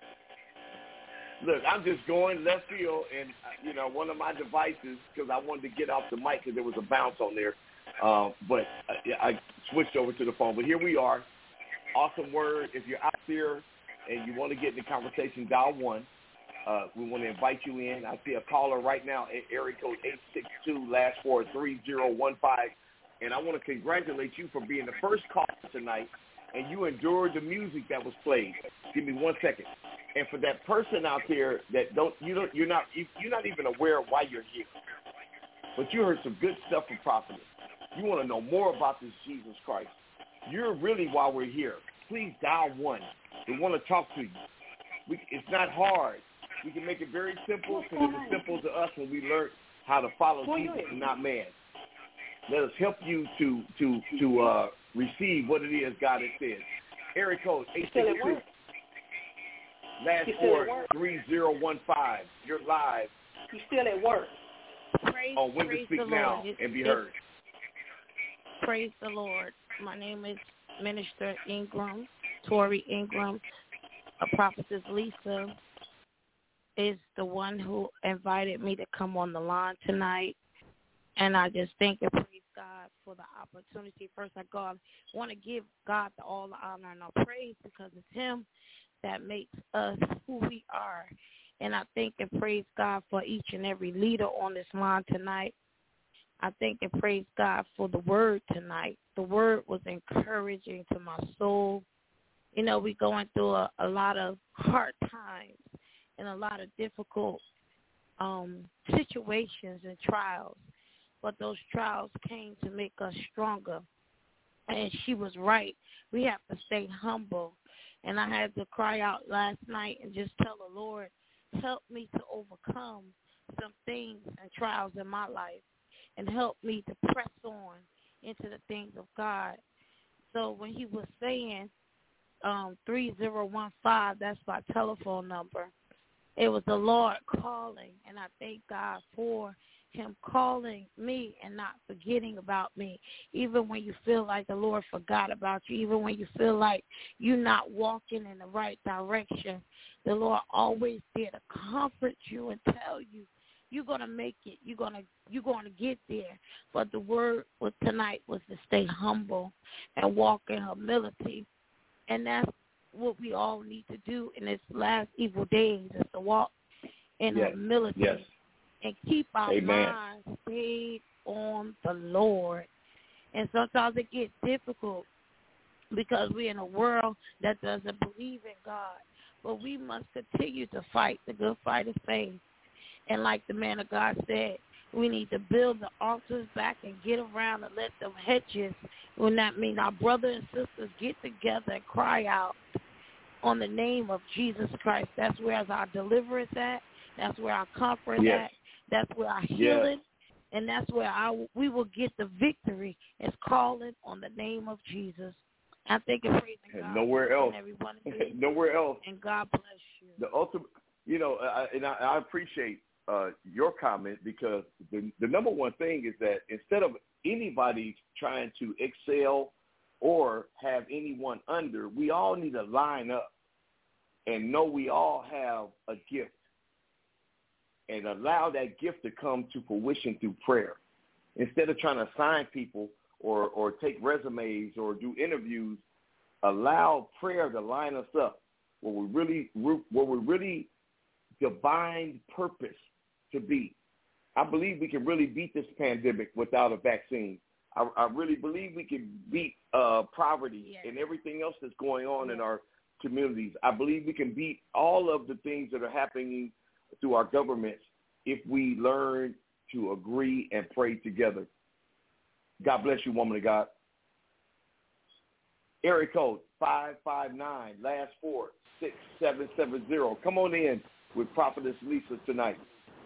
look, I'm just going left field, and one of my devices, because I wanted to get off the mic because there was a bounce on there, but I switched over to the phone. But here we are. Awesome word. If you're out there and you want to get in the conversation, dial 1. We want to invite you in. I see a caller right now at area code 862, last 43015. And I want to congratulate you for being the first caller tonight, and you endured the music that was played. Give me 1 second. And for that person out there that you're not even aware of why you're here, but you heard some good stuff from Prophet. You want to know more about this Jesus Christ. You're really why we're here. Please dial 1. We want to talk to you. It's not hard. We can make it very simple because it was simple to us when we learned how to follow Jesus and not man. Let us help you to receive what it is God has said. Area code 862. Last 43015. You're live. You still at work. On When to Speak Now and be heard. Praise the Lord. My name is Minister Ingram, Tori Ingram. A Prophetess Lisa is the one who invited me to come on the line tonight. And I just thank and praise God for the opportunity. First, I want to give God all the honor and all praise because it's him that makes us who we are. And I thank and praise God for each and every leader on this line tonight. I thank and praise God for the word tonight. The word was encouraging to my soul. We're going through a lot of hard times and a lot of difficult situations and trials. But those trials came to make us stronger. And she was right. We have to stay humble. And I had to cry out last night and just tell the Lord, help me to overcome some things and trials in my life and help me to press on into the things of God. So when he was saying 3015, that's my telephone number, it was the Lord calling, and I thank God for him calling me and not forgetting about me, even when you feel like the Lord forgot about you, even when you feel like you're not walking in the right direction. The Lord always there to comfort you and tell you, you're going to make it. You're going to get there. But the word for tonight was to stay humble and walk in humility. And that's what we all need to do in this last evil days is to walk in humility and keep our minds stayed on the Lord. And sometimes it gets difficult because we're in a world that doesn't believe in God. But we must continue to fight the good fight of faith. And like the man of God said, we need to build the altars back and get around and let them hedges. When that means our brothers and sisters get together and cry out on the name of Jesus Christ. That's where our deliverance at. That's where our comfort at. That's where our healing. And that's where we will get the victory. It's calling on the name of Jesus. I think and praise God. Nowhere else. Everyone Nowhere else. And God bless you. The ultimate, I appreciate your comment, because the number one thing is that instead of anybody trying to excel or have anyone under, we all need to line up and know we all have a gift and allow that gift to come to fruition through prayer. Instead of trying to assign people or take resumes or do interviews, allow prayer to line us up where we're really divine purpose to be. I believe we can really beat this pandemic without a vaccine. I really believe we can beat poverty and everything else that's going on in our communities. I believe we can beat all of the things that are happening through our governments if we learn to agree and pray together. God bless you, woman of God. Area code 559, last 4, 6770. Come on in with Prophetess Lisa tonight.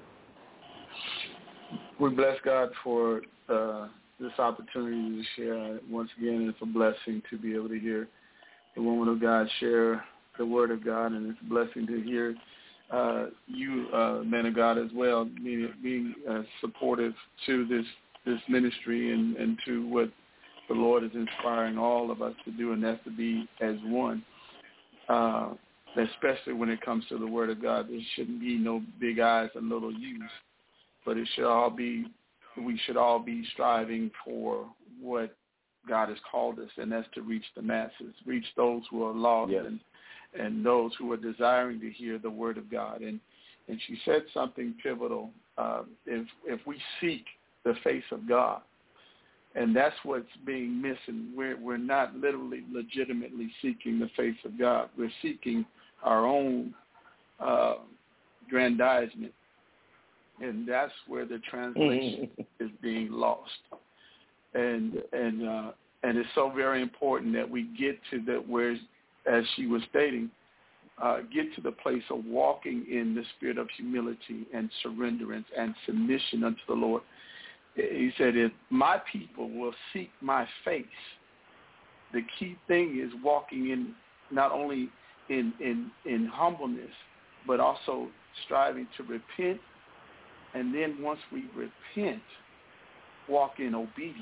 We bless God for this opportunity to share. Once again, it's a blessing to be able to hear the woman of God share the word of God, and it's a blessing to hear you, man of God, as well, being supportive to this ministry and to what the Lord is inspiring all of us to do, and that's to be as one, especially when it comes to the word of God. There shouldn't be no big I's and little U's, but we should all be striving for what God has called us, and that's to reach the masses, reach those who are lost and those who are desiring to hear the word of God. And she said something pivotal. If we seek the face of God, and that's what's being missing. We're not literally legitimately seeking the face of God. We're seeking our own grandizement, and that's where the translation is being lost. And it's so very important that we get to that where, as she was stating, get to the place of walking in the spirit of humility and surrenderance and submission unto the Lord. He said, if my people will seek my face, the key thing is walking in not only in humbleness, but also striving to repent. And then once we repent, walk in obedience.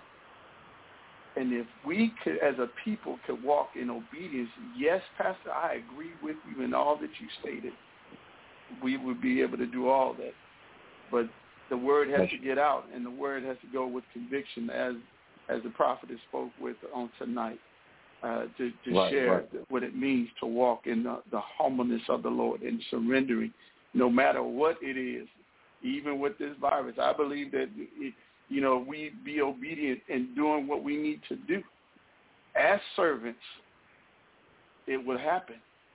And if we could, as a people, could walk in obedience, yes, Pastor, I agree with you in all that you stated. We would be able to do all that. But the word has to get out, and the word has to go with conviction, as the prophet has spoke with on tonight, to share what it means to walk in the humbleness of the Lord and surrendering, no matter what it is, even with this virus. I believe that we be obedient in doing what we need to do. As servants, it will happen,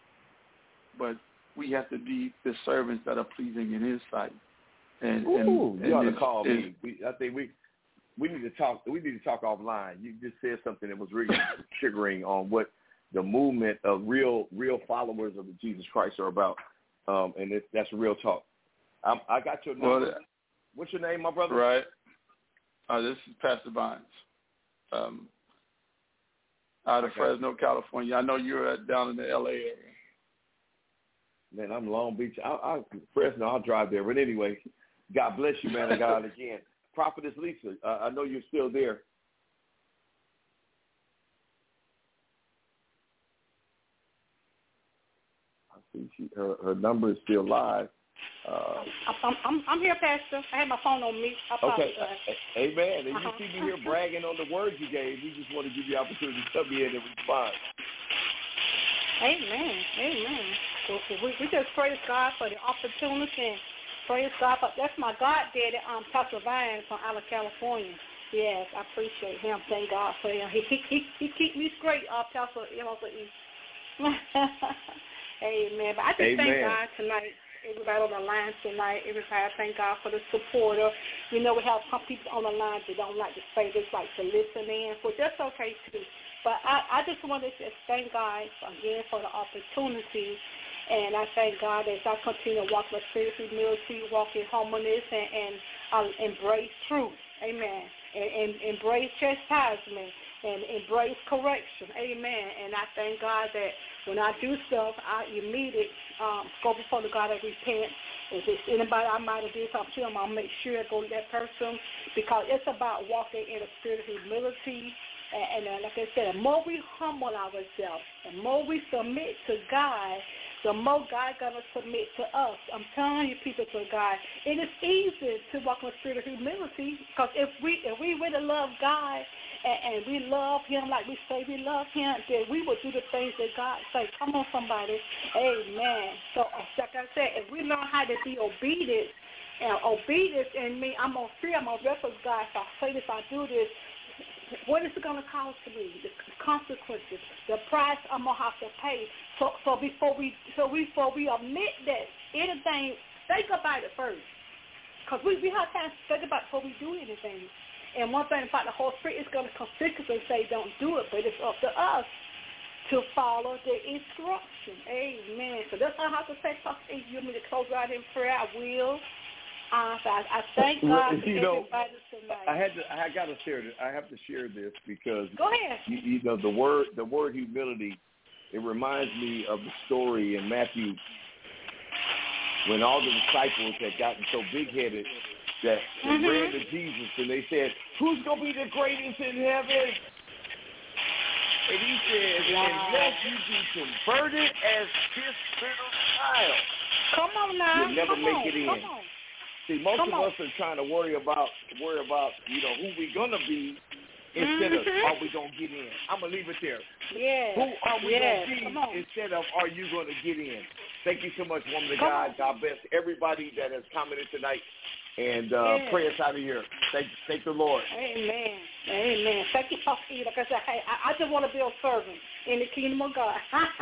but we have to be the servants that are pleasing in His sight. And you ought to call me. I think we need to talk. We need to talk offline. You just said something that was really triggering on what the movement of real followers of Jesus Christ are about, and that's real talk. I got your number. Well, what's your name, my brother? Right. This is Pastor Vines, out of Fresno, California. I know you're down in the L.A. area. Man, I'm Long Beach. Fresno, I'll drive there. But anyway, God bless you, man of God, again. Prophetess Lisa, I know you're still there. I see her number is still live. I'm here, Pastor. I had my phone on me. I apologize. Okay. Amen. And you see me here bragging on the words you gave. We just want to give you the opportunity to come in and respond. Amen. Amen. So we just praise God for the opportunity and praise God for that's my goddaddy, Pastor Vine from out of California. Yes, I appreciate him. Thank God for him. He keep me straight, Pastor E. Amen. But I just thank God tonight. Everybody on the line tonight, everybody, thank God for the supporter. You know, we have some people on the line that don't like to say this, like to listen in, which that's okay too. But I just want to just thank God again for the opportunity, and I thank God as I continue to walk with spirit humility, walk in humbleness, and embrace truth. Amen. And embrace chastisement and embrace correction. Amen. And I thank God that when I do stuff, I immediately go before the God and repent. If it's anybody I might have did something to them, I'll make sure I go to that person, because it's about walking in a spirit of humility. And like I said, the more we humble ourselves, the more we submit to God, the more God going to submit to us. I'm telling you, people, to God. It is easy to walk in a spirit of humility, because if we really love God and we love him like we say we love him, then we will do the things that God say. Come on, somebody. Amen. So, like I said, if we learn how to be obedient, and obedience in me, I'm going to fear, I'm going to reference God. If I say this, if I do this, what is it going to cost me? The consequences, the price I'm going to have to pay. So before we admit that anything, think about it first. Because we have time to think about it before we do anything. And one thing about the Holy Spirit is going to convict us and say don't do it, but it's up to us to follow the instruction. Amen. So that's all I have to say. If you want me to close out in prayer, I will. I thank God for everybody tonight. I got to share this. I have to share this because go ahead. You know the word humility. It reminds me of the story in Matthew when all the disciples had gotten so big-headed that they ran to Jesus and they said, "Who's going to be the greatest in heaven?" And he said, "Unless you be converted as this little child, come on now, you'll never make it in." Come on. See, most of us are trying to worry about who we gonna be instead of are we gonna get in. I'm gonna leave it there. Yeah. Who are we gonna be instead of are you gonna get in? Thank you so much, woman of God. God bless everybody that has commented tonight, and pray us out of here. Thank the Lord. Amen. Amen. Thank you, Pastor E. Like I said, hey, I just want to be a servant in the kingdom of God.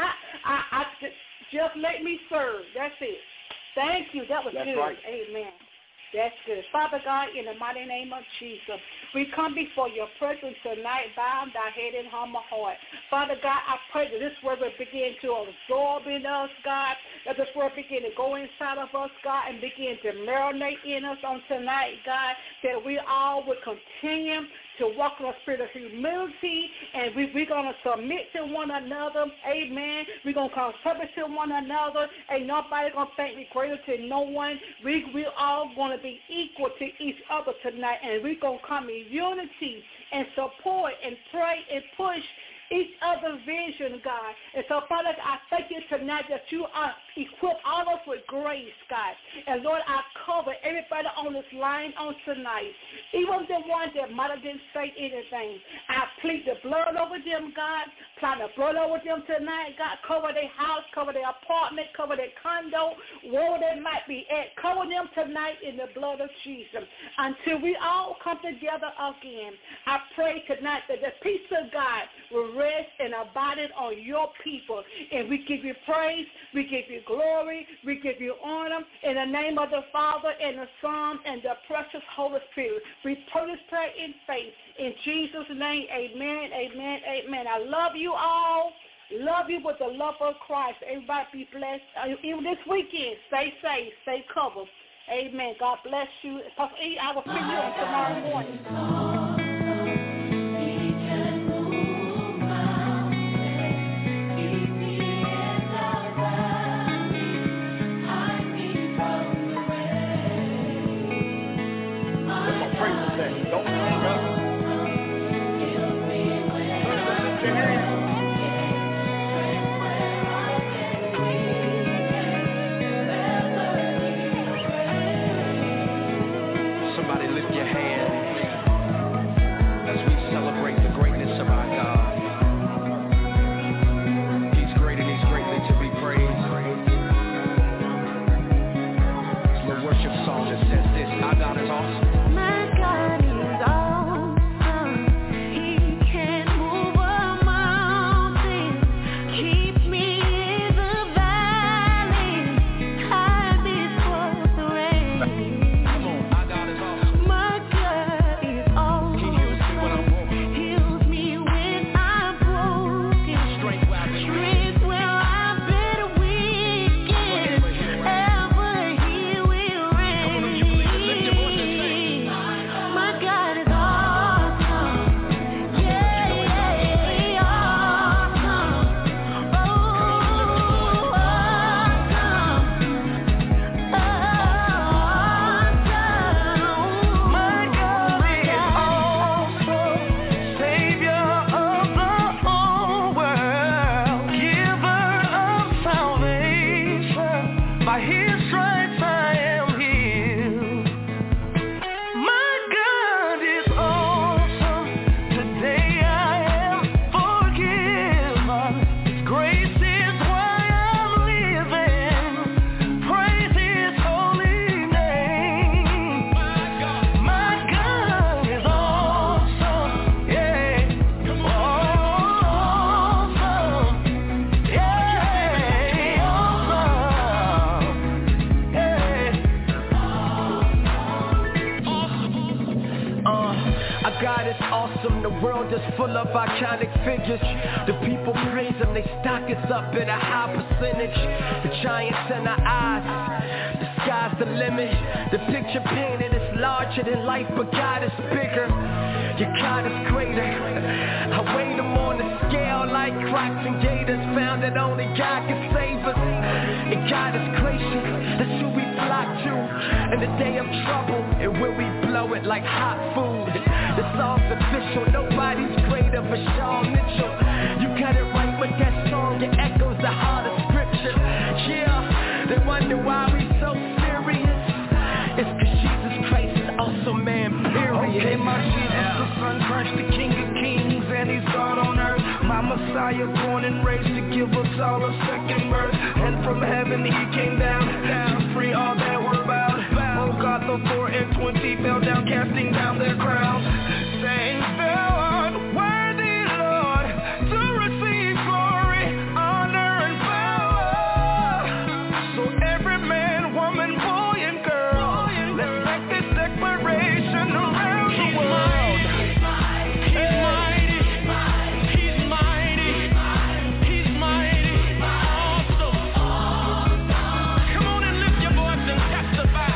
I just let me serve. That's it. Thank you. That was good. Right. Amen. That's good. Father God, in the mighty name of Jesus, we come before your presence tonight, bowing our head and humble heart. Father God, I pray that this word will begin to absorb in us, God, that this word begin to go inside of us, God, and begin to marinate in us on tonight, God, that we all will continue to walk in a spirit of humility, and we're going to submit to one another. Amen. We're going to come submit to one another. Ain't nobody going to think we're greater to no one. We're all going to be equal to each other tonight, and we're going to come in unity and support and pray and push each other's vision, God. And so, Father, I thank you tonight that you are equip all of us with grace, God. And, Lord, I cover everybody on this line on tonight, even the ones that might have didn't say anything. I plead the blood over them, God. Apply the blood over them tonight, God. Cover their house, cover their apartment, cover their condo, wherever they might be at. Cover them tonight in the blood of Jesus. Until we all come together again, I pray tonight that the peace of God will rest and abide on your people. And we give you praise, we give you glory, we give you honor in the name of the Father and the Son and the precious Holy Spirit. We pray this prayer in faith. In Jesus' name, amen, amen, amen. I love you all. Love you with the love of Christ. Everybody be blessed. Even this weekend, stay safe, stay covered. Amen. God bless you. Pastor E, I will see you on tomorrow morning. Don't hang up. Lift your hands. Somebody lift your hands. of iconic figures. The people praise them, they stock us up at a high percentage. The giants in our eyes, the sky's the limit. The picture painted is larger than life, but God is bigger. Your God is greater. I weigh them on the scale like Crocs and Gators. Found that only God can save us. And God is gracious, that's who we flock to. In the day of trouble, and when we blow it like hot food. The song's official, nobody's greater but Sean Mitchell. You got it right with that song, it echoes the heart of scripture. Yeah, they wonder why we so serious. It's cause Jesus Christ is also man, period. Okay, my Jesus, the Son, Christ, the King of Kings, and He's God on earth. My Messiah, born and raised to give us all a second birth. And from heaven He came down to free all that were bound. Oh God, the 4 and 20 fell down, casting down their crowns, saying, "Thou art worthy, Lord, to receive glory, honor, and power." So every man, woman, boy, and girl, let's make this declaration around the world. He's mighty, He's mighty, He's mighty, awesome. Come on and lift your voice and testify.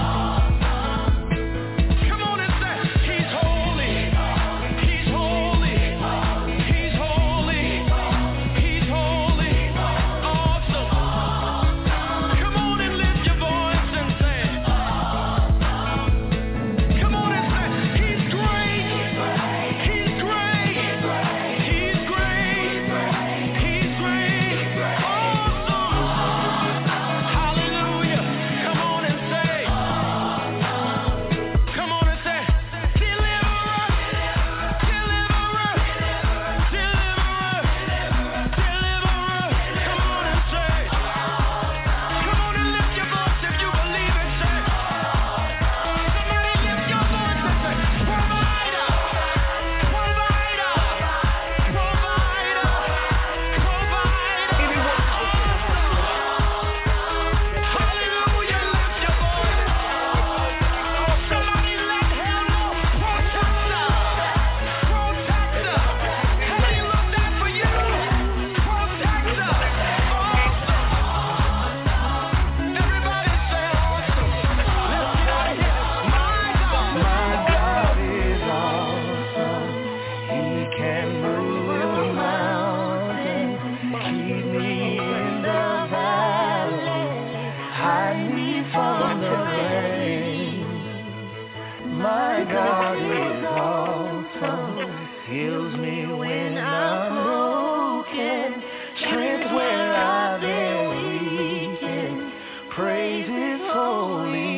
Come on and say, He's holy, He's holy, He's holy, He's holy, awesome. Come on and lift your voice and say, come on and say, He's great, He's great, He's great, He's great, awesome. Hallelujah. Come on and say, come on and say, deliverer, deliverer, deliverer, deliverer. Come on and say, come on and lift your voice if you believe it. Say, somebody lift your voice and say, provider, provider, provider, provider. Hallelujah, lift your voice. Somebody let him know, protector, protector. Have He looked out for you? Protector, awesome. Everybody say awesome. Let's get out of here. My God is awesome. He can move mountains, keep me in the valley, hide me from the rain. My God is awesome, heals me when I'm broken, strength where I've been weakened, praise His holy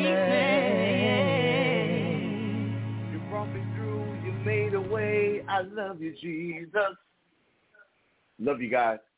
name. You brought me through, you made a way. I love you, Jesus. Love you guys.